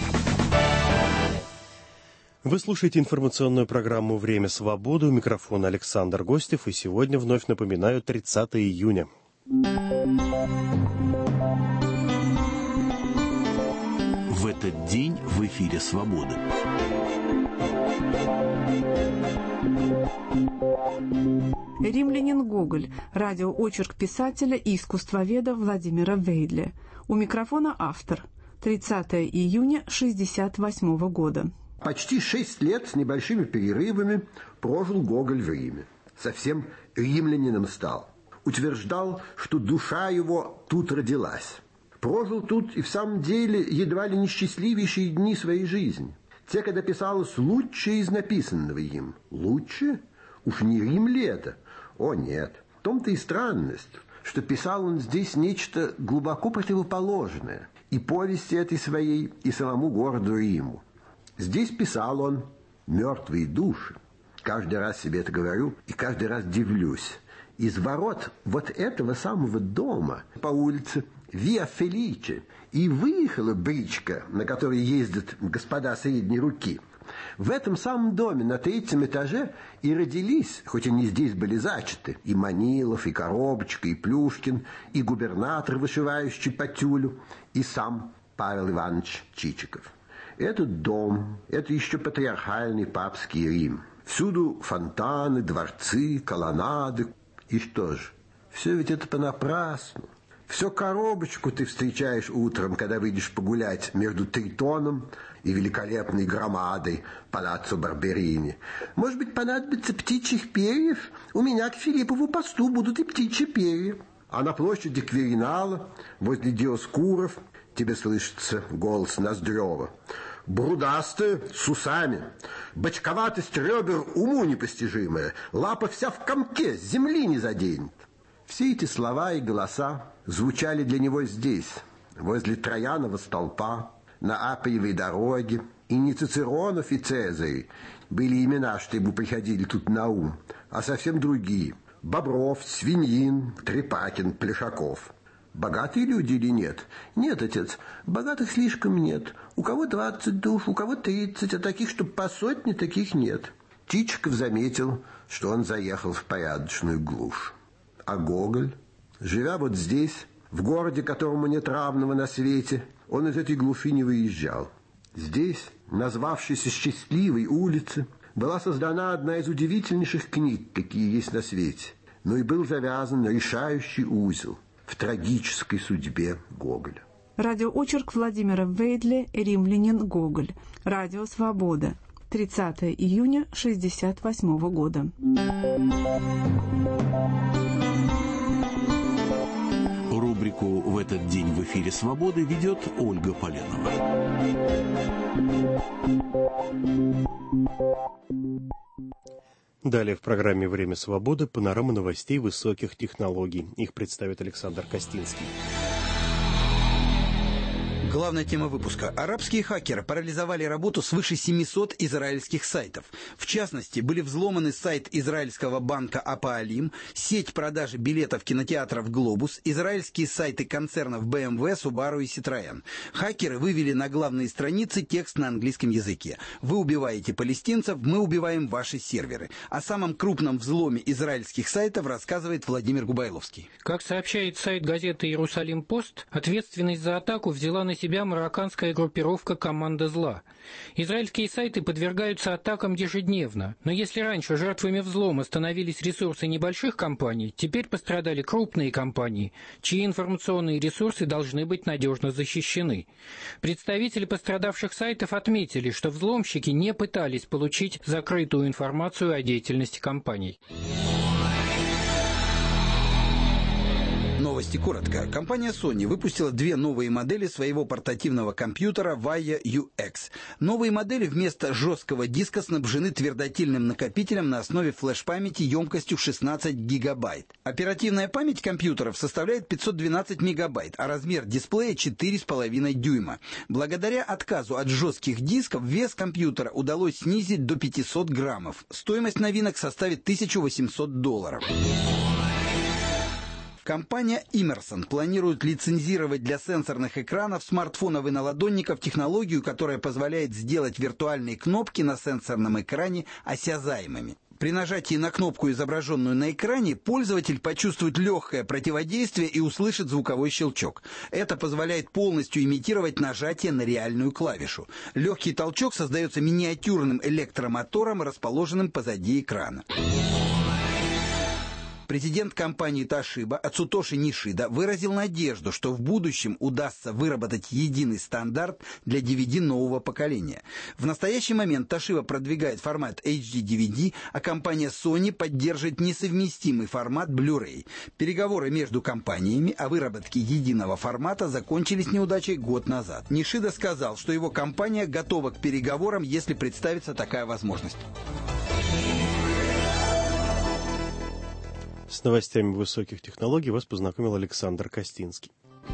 Вы слушаете информационную программу «Время свободы». У микрофона Александр Гостев. И сегодня, вновь напоминаю, тридцатого июня. В этот день в эфире «Свободы». Римлянин Гоголь. Радиоочерк писателя и искусствоведа Владимира Вейдля. У микрофона автор. тридцатого июня шестьдесят восьмого года. Почти шесть лет с небольшими перерывами прожил Гоголь в Риме. Совсем римлянином стал. Утверждал, что душа его тут родилась. Прожил тут и в самом деле едва ли не счастливейшие дни своей жизни. Те, когда писалось лучшее из написанного им. Лучше? Уж не Рим ли это? О, нет. В том-то и странность, что писал он здесь нечто глубоко противоположное. И повести этой своей, и самому городу Риму. Здесь писал он «мертвые души». Каждый раз себе это говорю и каждый раз дивлюсь. Из ворот вот этого самого дома по улице Виа Феличе и выехала бричка, на которой ездят господа средней руки. В этом самом доме на третьем этаже и родились, хоть они здесь были зачаты, и Манилов, и Коробочка, и Плюшкин, и губернатор, вышивающий по тюлю, и сам Павел Иванович Чичиков. Этот дом, это еще патриархальный папский Рим. Всюду фонтаны, дворцы, колоннады. И что же, все ведь это понапрасну. Все Коробочку ты встречаешь утром, когда выйдешь погулять между Тритоном и великолепной громадой Палаццо Барберини. Может быть, понадобится птичьих перьев? У меня к Филиппову посту будут и птичьи перья. А на площади Кверинала, возле Диоскуров, тебе слышится голос Ноздрева. брудастая, с усами, бочковатость ребер уму непостижимая, лапа вся в комке, с земли не заденет. Все эти слова и голоса звучали для него здесь, возле Троянова столпа, на Аппиевой дороге. И не Цицеронов и Цезарь были имена, что ему приходили тут на ум, а совсем другие. Бобров, Свиньин, Трепакин, Плешаков. Богатые люди или нет? Нет, отец, богатых слишком нет. У кого двадцать душ, у кого тридцать, а таких, чтоб по сотне, таких нет. Чичиков заметил, что он заехал в порядочную глушь. А Гоголь, живя вот здесь, в городе, которому нет равного на свете, он из этой глуши не выезжал. Здесь, назвавшейся «Счастливой улице», была создана одна из удивительнейших книг, какие есть на свете, но и был завязан решающий узел в трагической судьбе Гоголя. Радиоочерк Владимира Вейдле «Римлянин Гоголь». Радио «Свобода». тридцатое июня шестьдесят восьмого года. Рубрику «В этот день в эфире Свободы» ведет Ольга Поленова. Далее в программе «Время свободы» панорама новостей высоких технологий. Их представит Александр Костинский. Главная тема выпуска. Арабские хакеры парализовали работу свыше семисот израильских сайтов. В частности, были взломаны сайт израильского банка Апаалим, сеть продажи билетов кинотеатров «Глобус», израильские сайты концернов бэ эм вэ, Subaru и Citroën. Хакеры вывели на главные страницы текст на английском языке. Вы убиваете палестинцев, мы убиваем ваши серверы. О самом крупном взломе израильских сайтов рассказывает Владимир Губайловский. Как сообщает сайт газеты «Иерусалим-Пост», ответственность за атаку взяла на себя марокканская группировка «Команда зла». Израильские сайты подвергаются атакам ежедневно, но если раньше жертвами взлома становились ресурсы небольших компаний, теперь пострадали крупные компании, чьи информационные ресурсы должны быть надежно защищены. Представители пострадавших сайтов отметили, что взломщики не пытались получить закрытую информацию о деятельности компаний. Новости коротко. Компания Sony выпустила две новые модели своего портативного компьютера Vaio ю экс. Новые модели вместо жесткого диска снабжены твердотельным накопителем на основе флеш-памяти емкостью шестнадцать гигабайт. Оперативная память компьютеров составляет пятьсот двенадцать мегабайт, а размер дисплея четыре с половиной дюйма. Благодаря отказу от жестких дисков вес компьютера удалось снизить до пятисот граммов. Стоимость новинок составит тысячу восемьсот долларов. Компания Emerson планирует лицензировать для сенсорных экранов, смартфонов и наладонников технологию, которая позволяет сделать виртуальные кнопки на сенсорном экране осязаемыми. При нажатии на кнопку, изображенную на экране, пользователь почувствует легкое противодействие и услышит звуковой щелчок. Это позволяет полностью имитировать нажатие на реальную клавишу. Легкий толчок создается миниатюрным электромотором, расположенным позади экрана. Президент компании Toshiba Ацутоши Нишида выразил надежду, что в будущем удастся выработать единый стандарт для ди ви ди нового поколения. В настоящий момент Toshiba продвигает формат эйч ди ди ви ди, а компания Sony поддерживает несовместимый формат Blu-ray. Переговоры между компаниями о выработке единого формата закончились неудачей год назад. Нишида сказал, что его компания готова к переговорам, если представится такая возможность. С новостями высоких технологий вас познакомил Александр Костинский.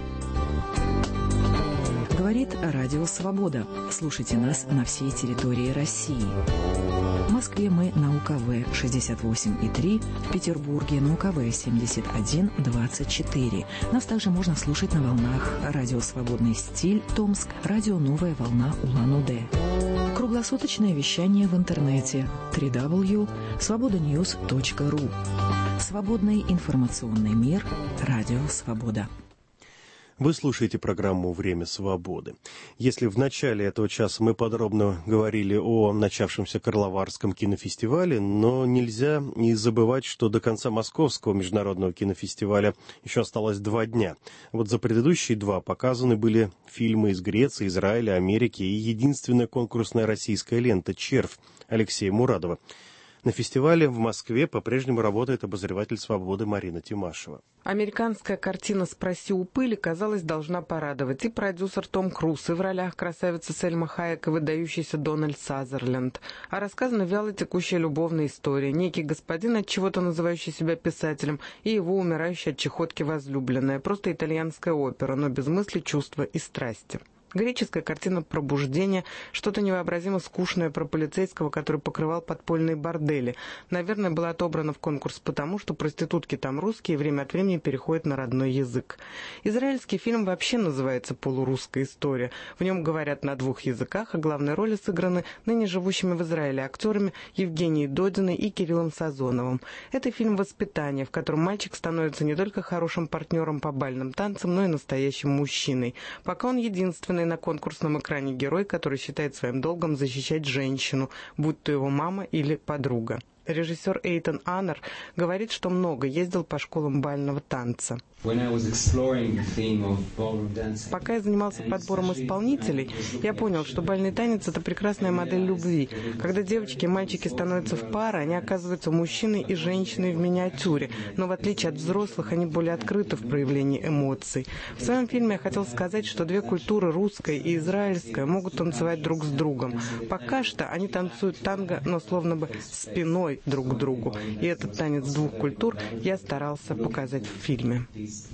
Говорит Радио Свобода. Слушайте нас на всей территории России. В Москве мы на УКВ шестьдесят восемь и три, в Петербурге на УКВ семьдесят один двадцать четыре. Нас также можно слушать на волнах Радио Свободный стиль Томск, Радио Новая волна Улан-Удэ. Круглосуточное вещание в интернете дабл ю дабл ю дабл ю точка свобода ньюс точка ру. Свободный информационный мир. Радио Свобода. Вы слушаете программу «Время свободы». Если в начале этого часа мы подробно говорили о начавшемся Карловарском кинофестивале, но нельзя не забывать, что до конца Московского международного кинофестиваля еще осталось два дня. Вот за предыдущие два показаны были фильмы из Греции, Израиля, Америки и единственная конкурсная российская лента «Червь» Алексея Мурадова. На фестивале в Москве по-прежнему работает обозреватель «Свободы» Марина Тимашева. Американская картина «Спроси у пыли», казалось, должна порадовать и продюсер Том Круз, и в ролях красавица Сельма Хайек и выдающийся Дональд Сазерленд. А рассказана вяло текущая любовная история. Некий господин, от чего-то называющий себя писателем, и его умирающая от чехотки возлюбленная. Просто итальянская опера, но без мысли, чувства и страсти. Греческая картина «Пробуждение», что-то невообразимо скучное про полицейского, который покрывал подпольные бордели. Наверное, была отобрана в конкурс потому, что проститутки там русские и время от времени переходят на родной язык. Израильский фильм вообще называется «Полурусская история». В нем говорят на двух языках, а главные роли сыграны ныне живущими в Израиле актерами Евгенией Додиной и Кириллом Сазоновым. Это фильм «Воспитание», в котором мальчик становится не только хорошим партнером по бальным танцам, но и настоящим мужчиной. Пока он единственный на конкурсном экране герой, который считает своим долгом защищать женщину, будь то его мама или подруга. Режиссер Эйтан Аннер говорит, что много ездил по школам бального танца. Пока я занимался подбором исполнителей, я понял, что бальный танец – это прекрасная модель любви. Когда девочки и мальчики становятся в пары, они оказываются мужчиной и женщиной в миниатюре, но в отличие от взрослых, они более открыты в проявлении эмоций. В своем фильме я хотел сказать, что две культуры, русская и израильская, могут танцевать друг с другом. Пока что они танцуют танго, но словно бы спиной друг к другу. И этот танец двух культур я старался показать в фильме.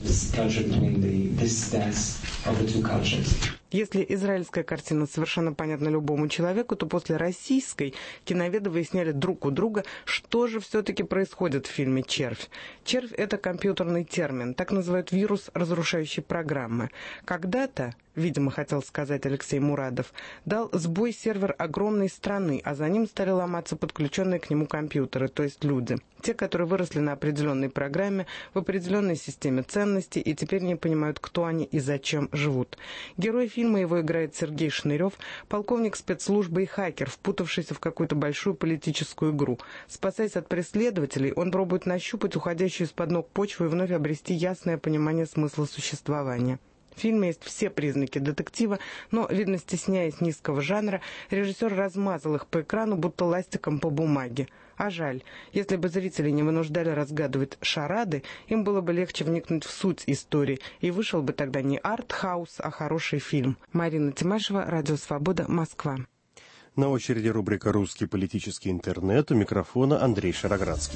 Если израильская картина совершенно понятна любому человеку, то после российской киноведы выясняли друг у друга, что же все-таки происходит в фильме «Червь». «Червь» — это компьютерный термин, так называют вирус разрушающей программы. Когда-то, видимо, хотел сказать Алексей Мурадов, дал сбой сервер огромной страны, а за ним стали ломаться подключенные к нему компьютеры, то есть люди. Те, которые выросли на определенной программе, в определенной системе ценностей и теперь не понимают, кто они и зачем живут. Герой фильма его играет Сергей Шнырев, полковник спецслужбы и хакер, впутавшийся в какую-то большую политическую игру. Спасаясь от преследователей, он пробует нащупать уходящую из-под ног почву и вновь обрести ясное понимание смысла существования. В фильме есть все признаки детектива, но, видно, стесняясь низкого жанра, режиссер размазал их по экрану, будто ластиком по бумаге. А жаль, если бы зрители не вынуждали разгадывать шарады, им было бы легче вникнуть в суть истории, и вышел бы тогда не арт-хаус, а хороший фильм. Марина Тимашева, Радио Свобода, Москва. На очереди рубрика «Русский политический интернет», у микрофона Андрей Шароградский.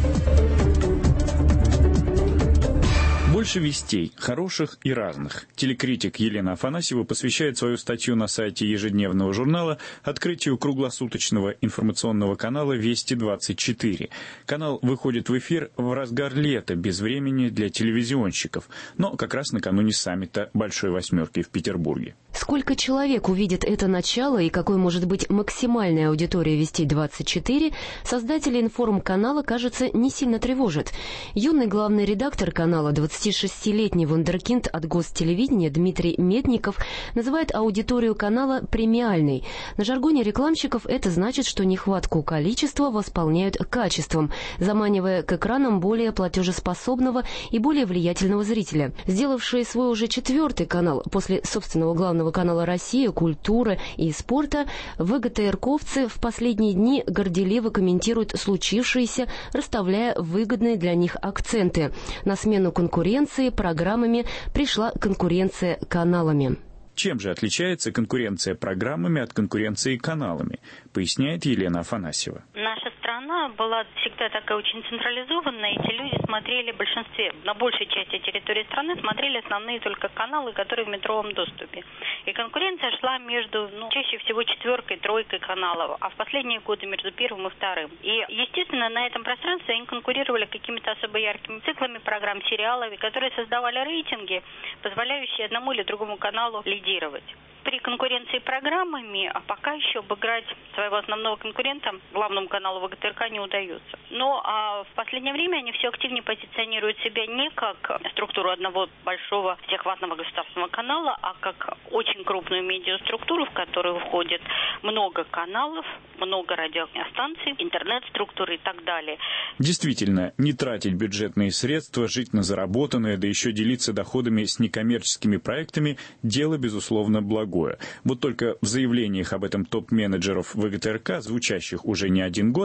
Больше вестей, хороших и разных. Телекритик Елена Афанасьева посвящает свою статью на сайте ежедневного журнала открытию круглосуточного информационного канала «Вести двадцать четыре». Канал выходит в эфир в разгар лета, без времени для телевизионщиков, но как раз накануне саммита «Большой восьмерки» в Петербурге. Сколько человек увидит это начало и какой может быть максимальная аудитория «Вести двадцать четыре», создатели информ-канала, кажется, не сильно тревожит. Юный главный редактор канала, двадцатишестилетний вундеркинд от гостелевидения Дмитрий Медников, называет аудиторию канала премиальной. На жаргоне рекламщиков это значит, что нехватку количества восполняют качеством, заманивая к экранам более платежеспособного и более влиятельного зрителя. Сделавшие свой уже четвертый канал после собственного главного канала «Россия», «Культура» и «Спорта», ВГТРковцы в последние дни горделиво комментируют случившееся, расставляя выгодные для них акценты. На смену конкуренции программами пришла конкуренция каналами. Чем же отличается конкуренция программами от конкуренции каналами, поясняет Елена Афанасьева. Наша страна была всегда такая очень централизованная. Эти люди смотрели в большинстве, на большей части территории страны, смотрели основные только каналы, которые в метровом доступе. И конкуренция шла между, ну, чаще всего четверкой, тройкой каналов, а в последние годы между первым и вторым. И, естественно, на этом пространстве они конкурировали какими-то особо яркими циклами программ, сериалами, которые создавали рейтинги, позволяющие одному или другому каналу лидировать. При конкуренции программами, а пока еще обыграть своего основного конкурента, главному каналу ВГТРК, не удается. Но а в последнее время они все активнее позиционируют себя не как структуру одного большого всеохватного государственного канала, а как очень крупную медиаструктуру, в которую входит много каналов, много радиостанций, интернет-структуры и так далее. Действительно, не тратить бюджетные средства, жить на заработанное, да еще делиться доходами с некоммерческими проектами – дело, безусловно, благое. Вот только в заявлениях об этом топ-менеджеров ВГТРК, звучащих уже не один год, есть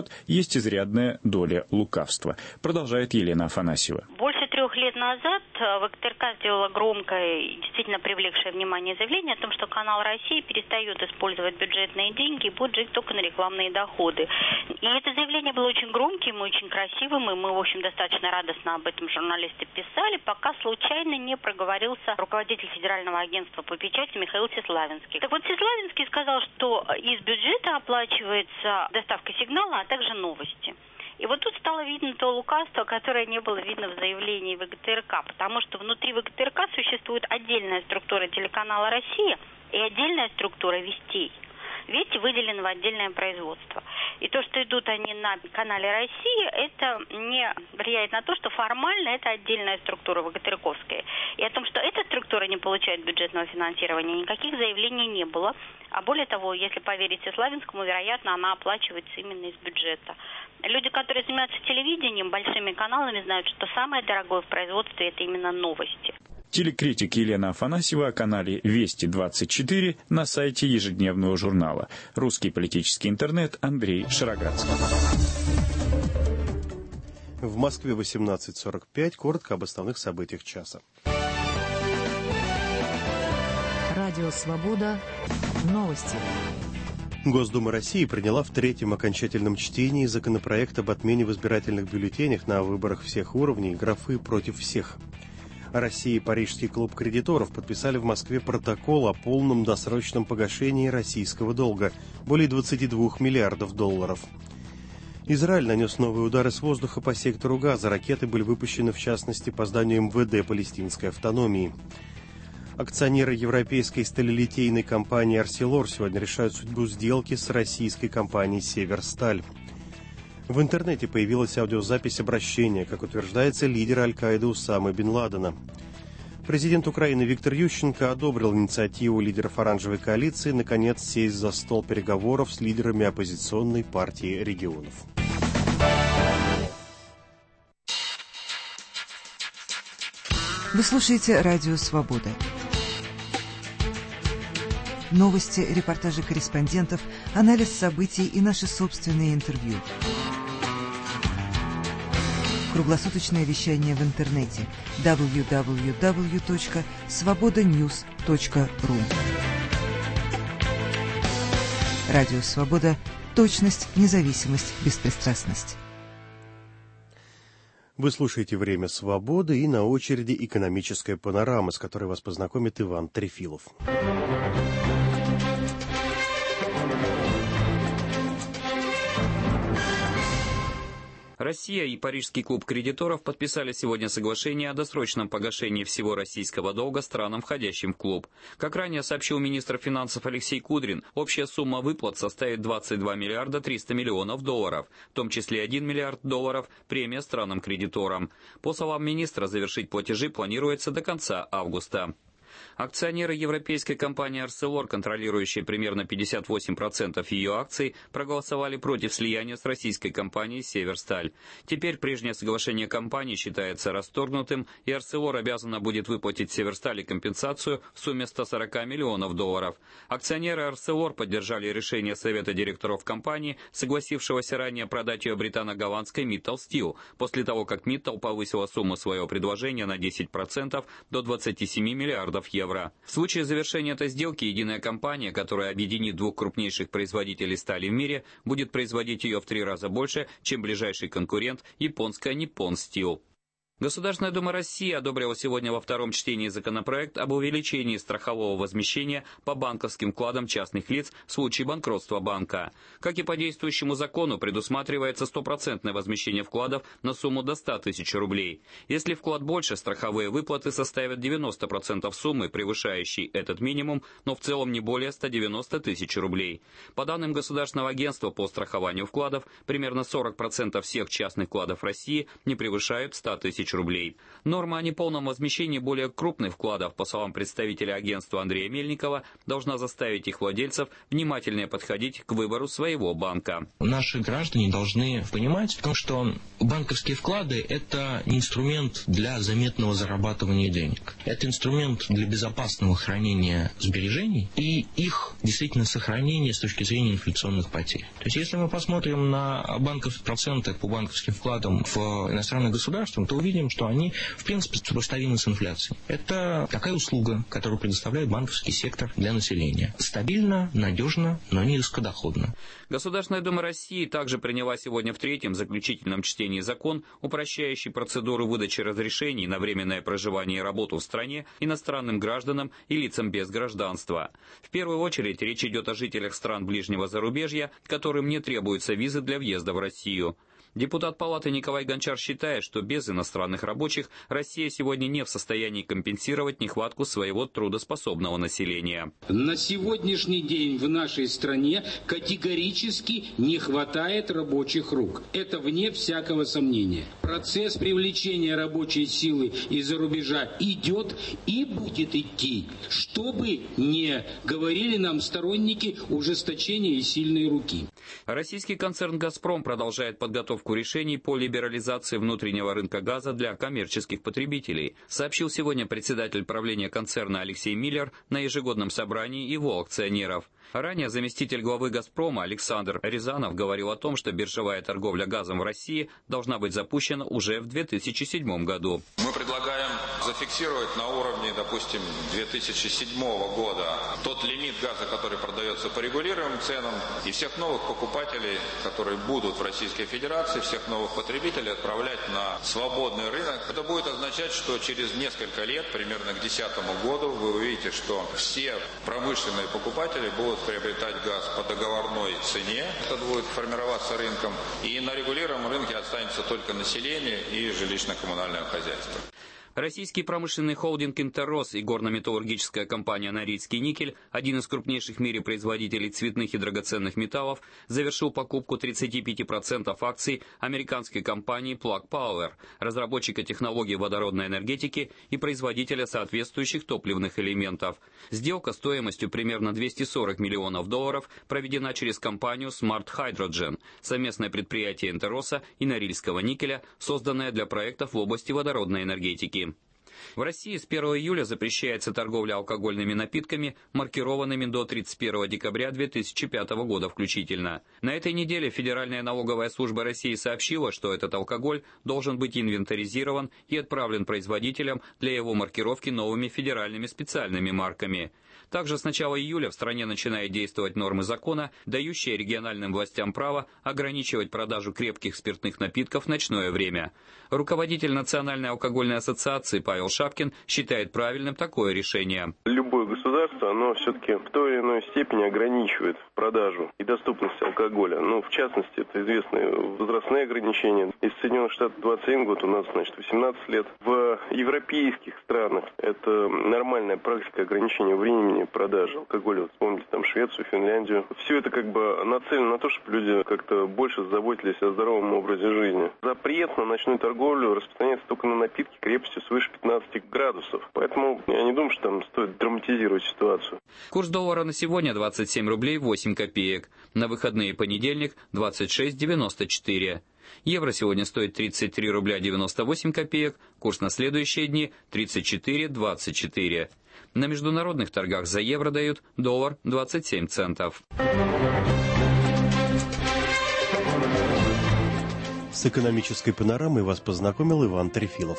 есть изрядная доля лукавства, продолжает Елена Афанасьева. Больше трех лет назад ВГТРК сделала громкое и действительно привлекшее внимание заявление о том, что канал России перестает использовать бюджетные деньги и будет жить только на рекламные доходы. И это заявление было очень громким и очень красивым, и мы, в общем, достаточно радостно об этом журналисты писали, пока случайно не проговорился руководитель Федерального агентства по печати Михаил Сеславинский. Так вот, Сеславинский сказал, что из бюджета оплачивается доставка сигнала, а также новости. И вот тут стало видно то лукавство, которое не было видно в заявлении ВГТРК, потому что внутри ВГТРК существует отдельная структура телеканала «Россия» и отдельная структура «Вестей». Вести выделены в отдельное производство. И то, что идут они на канале «Россия», это не влияет на то, что формально это отдельная структура ВГТРКовская. И о том, что эта структура не получает бюджетного финансирования, никаких заявлений не было. А более того, если поверить Сеславинскому, вероятно, она оплачивается именно из бюджета. Люди, которые занимаются телевидением, большими каналами, знают, что самое дорогое в производстве – это именно новости. Телекритик Елена Афанасьева о канале Вести двадцать четыре на сайте ежедневного журнала. Русский политический интернет, Андрей Шароградский. В Москве восемнадцать сорок пять. Коротко об основных событиях часа. Радио «Свобода». Новости. Госдума России приняла в третьем окончательном чтении законопроект об отмене в избирательных бюллетенях на выборах всех уровней графы «против всех». Россия и Парижский клуб кредиторов подписали в Москве протокол о полном досрочном погашении российского долга – более двадцати двух миллиардов долларов. Израиль нанес новые удары с воздуха по сектору Газа. Ракеты были выпущены, в частности, по зданию эм вэ дэ палестинской автономии. Акционеры европейской сталелитейной компании «Арселор» сегодня решают судьбу сделки с российской компанией «Северсталь». В интернете появилась аудиозапись обращения, как утверждается, лидера Аль-Каиды Усамы бен Ладена. Президент Украины Виктор Ющенко одобрил инициативу лидеров оранжевой коалиции наконец сесть за стол переговоров с лидерами оппозиционной партии регионов. Вы слушаете «Радио Свобода». Новости, репортажи корреспондентов, анализ событий и наши собственные интервью. Круглосуточное вещание в интернете дабл ю дабл ю дабл ю точка свобода ньюс точка ру. Радио «Свобода». Точность, независимость, беспристрастность. Вы слушаете «Время свободы», и на очереди экономическая панорама, с которой вас познакомит Иван Трефилов. Россия и Парижский клуб кредиторов подписали сегодня соглашение о досрочном погашении всего российского долга странам, входящим в клуб. Как ранее сообщил министр финансов Алексей Кудрин, общая сумма выплат составит двадцать два миллиарда триста миллионов долларов, в том числе один миллиард долларов премия странам-кредиторам. По словам министра, завершить платежи планируется до конца августа. Акционеры европейской компании «Арселор», контролирующие примерно пятьдесят восемь процентов ее акций, проголосовали против слияния с российской компанией «Северсталь». Теперь прежнее соглашение компании считается расторгнутым, и «Арселор» обязана будет выплатить «Северстали» компенсацию в сумме ста сорока миллионов долларов. Акционеры «Арселор» поддержали решение Совета директоров компании, согласившегося ранее продать ее британо-голландской Mittal Steel, после того, как Mittal повысила сумму своего предложения на десять процентов до двадцати семи миллиардов евро. В случае завершения этой сделки единая компания, которая объединит двух крупнейших производителей стали в мире, будет производить ее в три раза больше, чем ближайший конкурент японская Nippon Steel. Государственная Дума России одобрила сегодня во втором чтении законопроект об увеличении страхового возмещения по банковским вкладам частных лиц в случае банкротства банка. Как и по действующему закону, предусматривается стопроцентное возмещение вкладов на сумму до ста тысяч рублей. Если вклад больше, страховые выплаты составят девяносто процентов суммы, превышающей этот минимум, но в целом не более ста девяноста тысяч рублей. По данным Государственного агентства по страхованию вкладов, примерно сорок процентов всех частных вкладов России не превышают ста тысяч рублей. Норма о неполном возмещении более крупных вкладов, по словам представителя агентства Андрея Мельникова, должна заставить их владельцев внимательнее подходить к выбору своего банка. Наши граждане должны понимать, что банковские вклады – это не инструмент для заметного зарабатывания денег. Это инструмент для безопасного хранения сбережений и их действительно сохранения с точки зрения инфляционных потерь. То есть, если мы посмотрим на банковские проценты по банковским вкладам в иностранных государствах, то увидим, что они в принципе сопоставимы с инфляцией. Это такая услуга, которую предоставляет банковский сектор для населения. Стабильно, надежно, но не низкодоходно. Государственная Дума России также приняла сегодня в третьем заключительном чтении закон, упрощающий процедуру выдачи разрешений на временное проживание и работу в стране иностранным гражданам и лицам без гражданства. В первую очередь речь идет о жителях стран ближнего зарубежья, которым не требуются визы для въезда в Россию. Депутат Палаты Николай Гончар считает, что без иностранных рабочих Россия сегодня не в состоянии компенсировать нехватку своего трудоспособного населения. На сегодняшний день в нашей стране категорически не хватает рабочих рук. Это вне всякого сомнения. Процесс привлечения рабочей силы из-за рубежа идет и будет идти, чтобы не говорили нам сторонники ужесточения и сильной руки. Российский концерн «Газпром» продолжает подготовку решений по либерализации внутреннего рынка газа для коммерческих потребителей, сообщил сегодня председатель правления концерна Алексей Миллер на ежегодном собрании его акционеров. Ранее заместитель главы «Газпрома» Александр Рязанов говорил о том, что биржевая торговля газом в России должна быть запущена уже в две тысячи седьмом году. Мы предлагаем зафиксировать на уровне, допустим, две тысячи седьмого года тот лимит газа, который продается по регулируемым ценам, и всех новых покупателей, которые будут в Российской Федерации, всех новых потребителей отправлять на свободный рынок. Это будет означать, что через несколько лет, примерно к две тысячи десятому году, вы увидите, что все промышленные покупатели будут приобретать газ по договорной цене. Это будет формироваться рынком. И на регулируемом рынке останется только население и жилищно-коммунальное хозяйство. Российский промышленный холдинг «Интеррос» и горно-металлургическая компания «Норильский никель», один из крупнейших в мире производителей цветных и драгоценных металлов, завершил покупку тридцати пяти процентов акций американской компании Plug Power, разработчика технологий водородной энергетики и производителя соответствующих топливных элементов. Сделка стоимостью примерно двести сорок миллионов долларов проведена через компанию Smart Hydrogen, совместное предприятие «Интерроса» и «Норильского никеля», созданное для проектов в области водородной энергетики. В России с первого июля запрещается торговля алкогольными напитками, маркированными до тридцать первого декабря две тысячи пятого года включительно. На этой неделе Федеральная налоговая служба России сообщила, что этот алкоголь должен быть инвентаризирован и отправлен производителям для его маркировки новыми федеральными специальными марками. Также с начала июля в стране начинают действовать нормы закона, дающие региональным властям право ограничивать продажу крепких спиртных напитков в ночное время. Руководитель Национальной алкогольной ассоциации Павел Шапкин считает правильным такое решение. Любое государство, оно все-таки в той или иной степени ограничивает продажу и доступность алкоголя. Ну, в частности, это известные возрастные ограничения. Из Соединенных Штатов двадцать один год, у нас, значит, восемнадцать лет. В европейских странах это нормальная практика ограничения времени продажи алкоголя. Вот вспомните там Швецию, Финляндию. Все это как бы нацелено на то, чтобы люди как-то больше заботились о здоровом образе жизни. Запрет на ночную торговлю распространяется только на напитки крепостью свыше пятнадцати градусов. Поэтому я не думаю, что там стоит драматизировать ситуацию. Курс доллара на сегодня двадцать семь рублей восемь копеек. На выходные понедельник двадцать шесть девяносто четыре. Евро сегодня стоит тридцать три рубля девяносто восемь копеек, курс на следующие дни тридцать четыре двадцать четыре. На международных торгах за евро дают доллар двадцать семь центов. С экономической панорамой вас познакомил Иван Трефилов.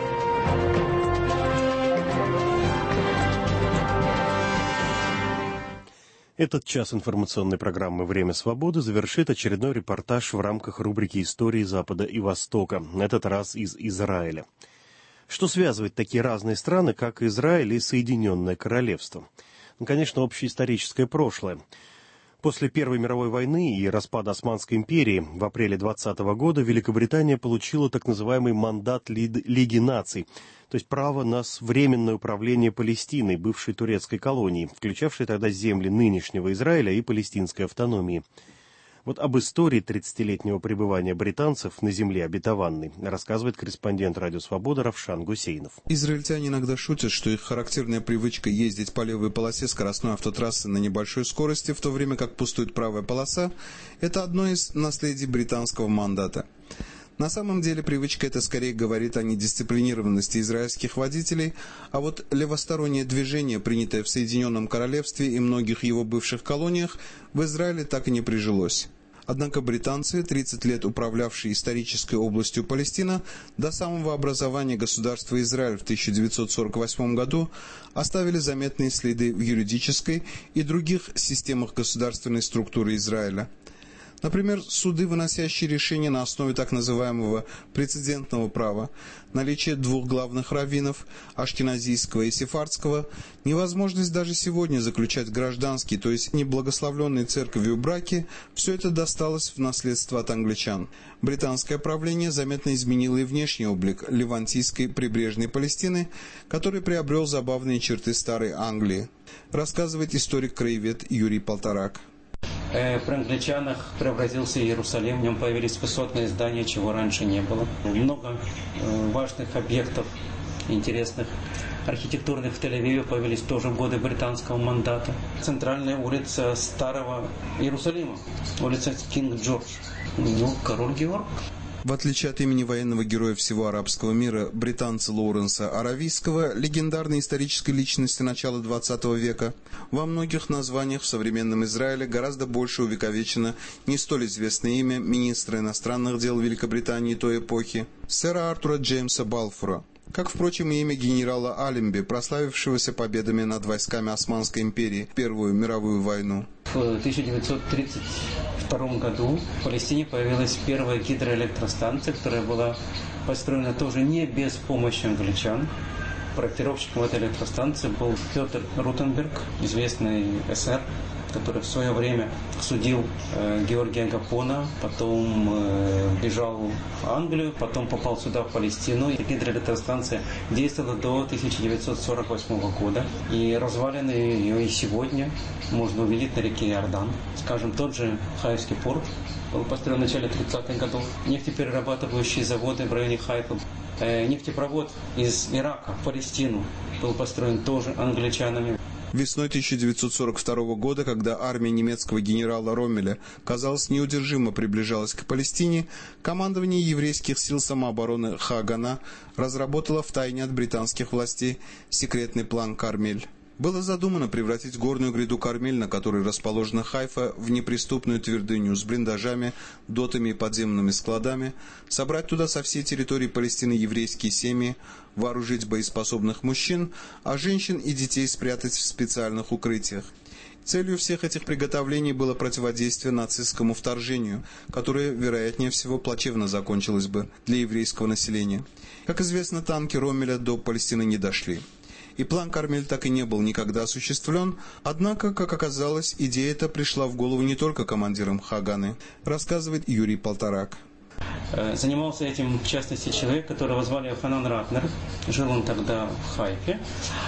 Этот час информационной программы «Время свободы» завершит очередной репортаж в рамках рубрики «Истории Запада и Востока», на этот раз из Израиля. Что связывает такие разные страны, как Израиль и Соединенное Королевство? Ну, конечно, общеисторическое прошлое. После Первой мировой войны и распада Османской империи в апреле двадцатого года Великобритания получила так называемый мандат Лиги наций, то есть право на временное управление Палестиной, бывшей турецкой колонией, включавшей тогда земли нынешнего Израиля и палестинской автономии. Вот об истории тридцатилетнего пребывания британцев на земле обетованной рассказывает корреспондент «Радио Свобода» Равшан Гусейнов. Израильтяне иногда шутят, что их характерная привычка ездить по левой полосе скоростной автотрассы на небольшой скорости, в то время как пустует правая полоса, это одно из наследий британского мандата. На самом деле привычка эта скорее говорит о недисциплинированности израильских водителей, а вот левостороннее движение, принятое в Соединенном Королевстве и многих его бывших колониях, в Израиле так и не прижилось. Однако британцы, тридцать лет управлявшие исторической областью Палестина, до самого образования государства Израиль в тысяча девятьсот сорок восьмом году оставили заметные следы в юридической и других системах государственной структуры Израиля. Например, суды, выносящие решения на основе так называемого прецедентного права, наличие двух главных раввинов, ашкеназийского и сефардского, невозможность даже сегодня заключать гражданские, то есть неблагословленные церковью браки, все это досталось в наследство от англичан. Британское правление заметно изменило и внешний облик левантийской прибрежной Палестины, который приобрел забавные черты старой Англии, рассказывает историк-краевед Юрий Полторак. При англичанах преобразился Иерусалим, в нем появились высотные здания, чего раньше не было. Много важных объектов, интересных, архитектурных в Тель-Авиве появились тоже в годы британского мандата. Центральная улица Старого Иерусалима, улица Кинг Джордж, ну, король Георг. В отличие от имени военного героя всего арабского мира, британца Лоуренса Аравийского, легендарной исторической личности начала двадцатого века, во многих названиях в современном Израиле гораздо больше увековечено не столь известное имя министра иностранных дел Великобритании той эпохи, сэра Артура Джеймса Балфура, как, впрочем, и имя генерала Алленби, прославившегося победами над войсками Османской империи в Первую мировую войну. В тысяча девятьсот тридцать втором году в Палестине появилась первая гидроэлектростанция, которая была построена тоже не без помощи англичан. Проектировщиком этой электростанции был Петр Рутенберг, известный эсер, который в свое время судил э, Георгия Гапона, потом э, бежал в Англию, потом попал сюда, в Палестину. И гидроэлектростанция действовала до тысяча девятьсот сорок восьмого года. И развалины ее и сегодня можно увидеть на реке Иордан. Скажем, тот же Хайфский порт был построен в начале тридцатых годов. Нефтеперерабатывающие заводы в районе Хайфа. Э, нефтепровод из Ирака в Палестину был построен тоже англичанами. Весной тысяча девятьсот сорок второго года, когда армия немецкого генерала Роммеля, казалось, неудержимо приближалась к Палестине, командование еврейских сил самообороны Хагана разработало втайне от британских властей секретный план «Кармель». Было задумано превратить горную гряду Кармель, на которой расположена Хайфа, в неприступную твердыню с блиндажами, дотами и подземными складами, собрать туда со всей территории Палестины еврейские семьи, вооружить боеспособных мужчин, а женщин и детей спрятать в специальных укрытиях. Целью всех этих приготовлений было противодействие нацистскому вторжению, которое, вероятнее всего, плачевно закончилось бы для еврейского населения. Как известно, танки Роммеля до Палестины не дошли. И план «Кармель» так и не был никогда осуществлен, однако, как оказалось, идея эта пришла в голову не только командирам Хаганы, рассказывает Юрий Полторак. Занимался этим, в частности, человек, которого звали Ханан Ратнер. Жил он тогда в Хайфе.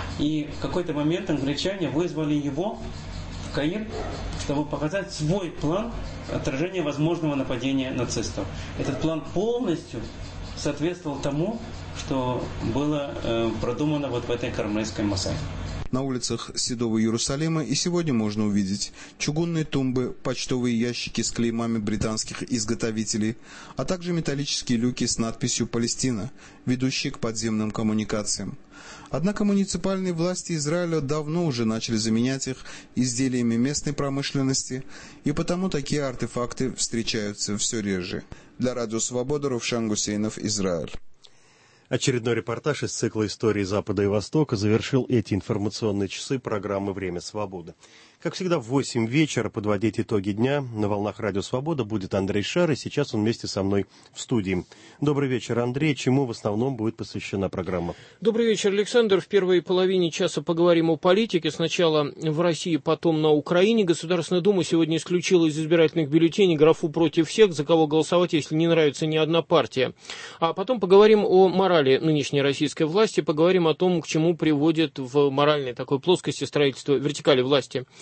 И в какой-то момент англичане вызвали его в Каир, чтобы показать свой план отражения возможного нападения нацистов. Этот план полностью соответствовал тому, что было э, продумано вот в этой кармельской массакре. На улицах Седого Иерусалима и сегодня можно увидеть чугунные тумбы, почтовые ящики с клеймами британских изготовителей, а также металлические люки с надписью «Палестина», ведущие к подземным коммуникациям. Однако муниципальные власти Израиля давно уже начали заменять их изделиями местной промышленности, и потому такие артефакты встречаются все реже. Для Радио Свобода, Равшан Гусейнов, Израиль. Очередной репортаж из цикла «Истории Запада и Востока» завершил эти информационные часы программы «Время свободы». Как всегда, в восемь вечера подводить итоги дня на волнах Радио Свобода будет Андрей Шар, и сейчас он вместе со мной в студии. Добрый вечер, Андрей. Чему в основном будет посвящена программа? Добрый вечер, Александр. В первой половине часа поговорим о политике. Сначала в России, потом на Украине. Государственная Дума сегодня исключила из избирательных бюллетеней графу «против всех», за кого голосовать, если не нравится ни одна партия. А потом поговорим о морали нынешней российской власти, поговорим о том, к чему приводит в моральной такой плоскости строительство вертикали власти.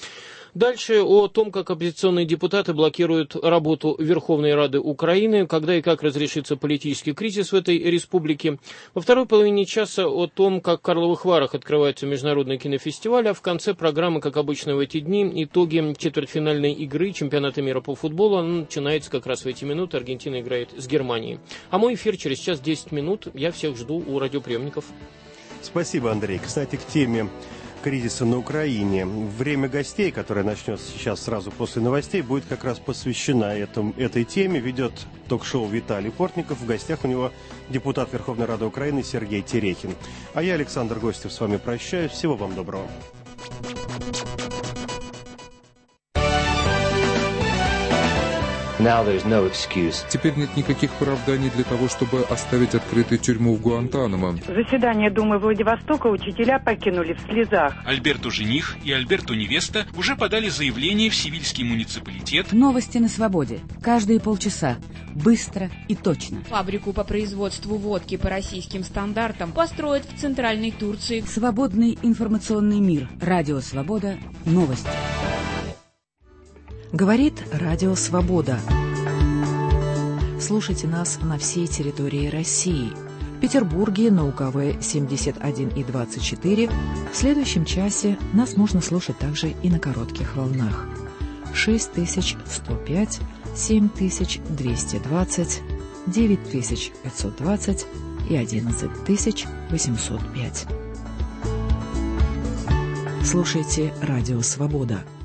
Дальше о том, как оппозиционные депутаты блокируют работу Верховной Рады Украины, когда и как разрешится политический кризис в этой республике. Во второй половине часа о том, как в Карловых Варах открывается международный кинофестиваль, а в конце программы, как обычно в эти дни, итоги четвертьфинальной игры чемпионата мира по футболу. Она начинается как раз в эти минуты. Аргентина играет с Германией. А мой эфир через час десять минут. Я всех жду у радиоприемников. Спасибо, Андрей. Кстати, к теме кризиса на Украине. Время гостей, которое начнется сейчас сразу после новостей, будет как раз посвящено этому, этой теме. Ведет ток-шоу Виталий Портников. В гостях у него депутат Верховной Рады Украины Сергей Терехин. А я, Александр Гостев, с вами прощаюсь. Всего вам доброго. Теперь нет никаких оправданий для того, чтобы оставить открытой тюрьму в Гуантанамо. Заседание Думы Владивостока учителя покинули в слезах. Альберту жених и Альберту невеста уже подали заявление в Сивильский муниципалитет. Новости на свободе. Каждые полчаса. Быстро и точно. Фабрику по производству водки по российским стандартам построят в Центральной Турции. Свободный информационный мир. Радио «Свобода». Новости. Говорит Радио Свобода. Слушайте нас на всей территории России. В Петербурге на УКВ семьдесят один и двадцать четыре. В следующем часе нас можно слушать также и на коротких волнах. шесть тысяч сто пять, семь тысяч двести двадцать, девять тысяч пятьсот двадцать и одиннадцать тысяч восемьсот пять. Слушайте Радио Свобода.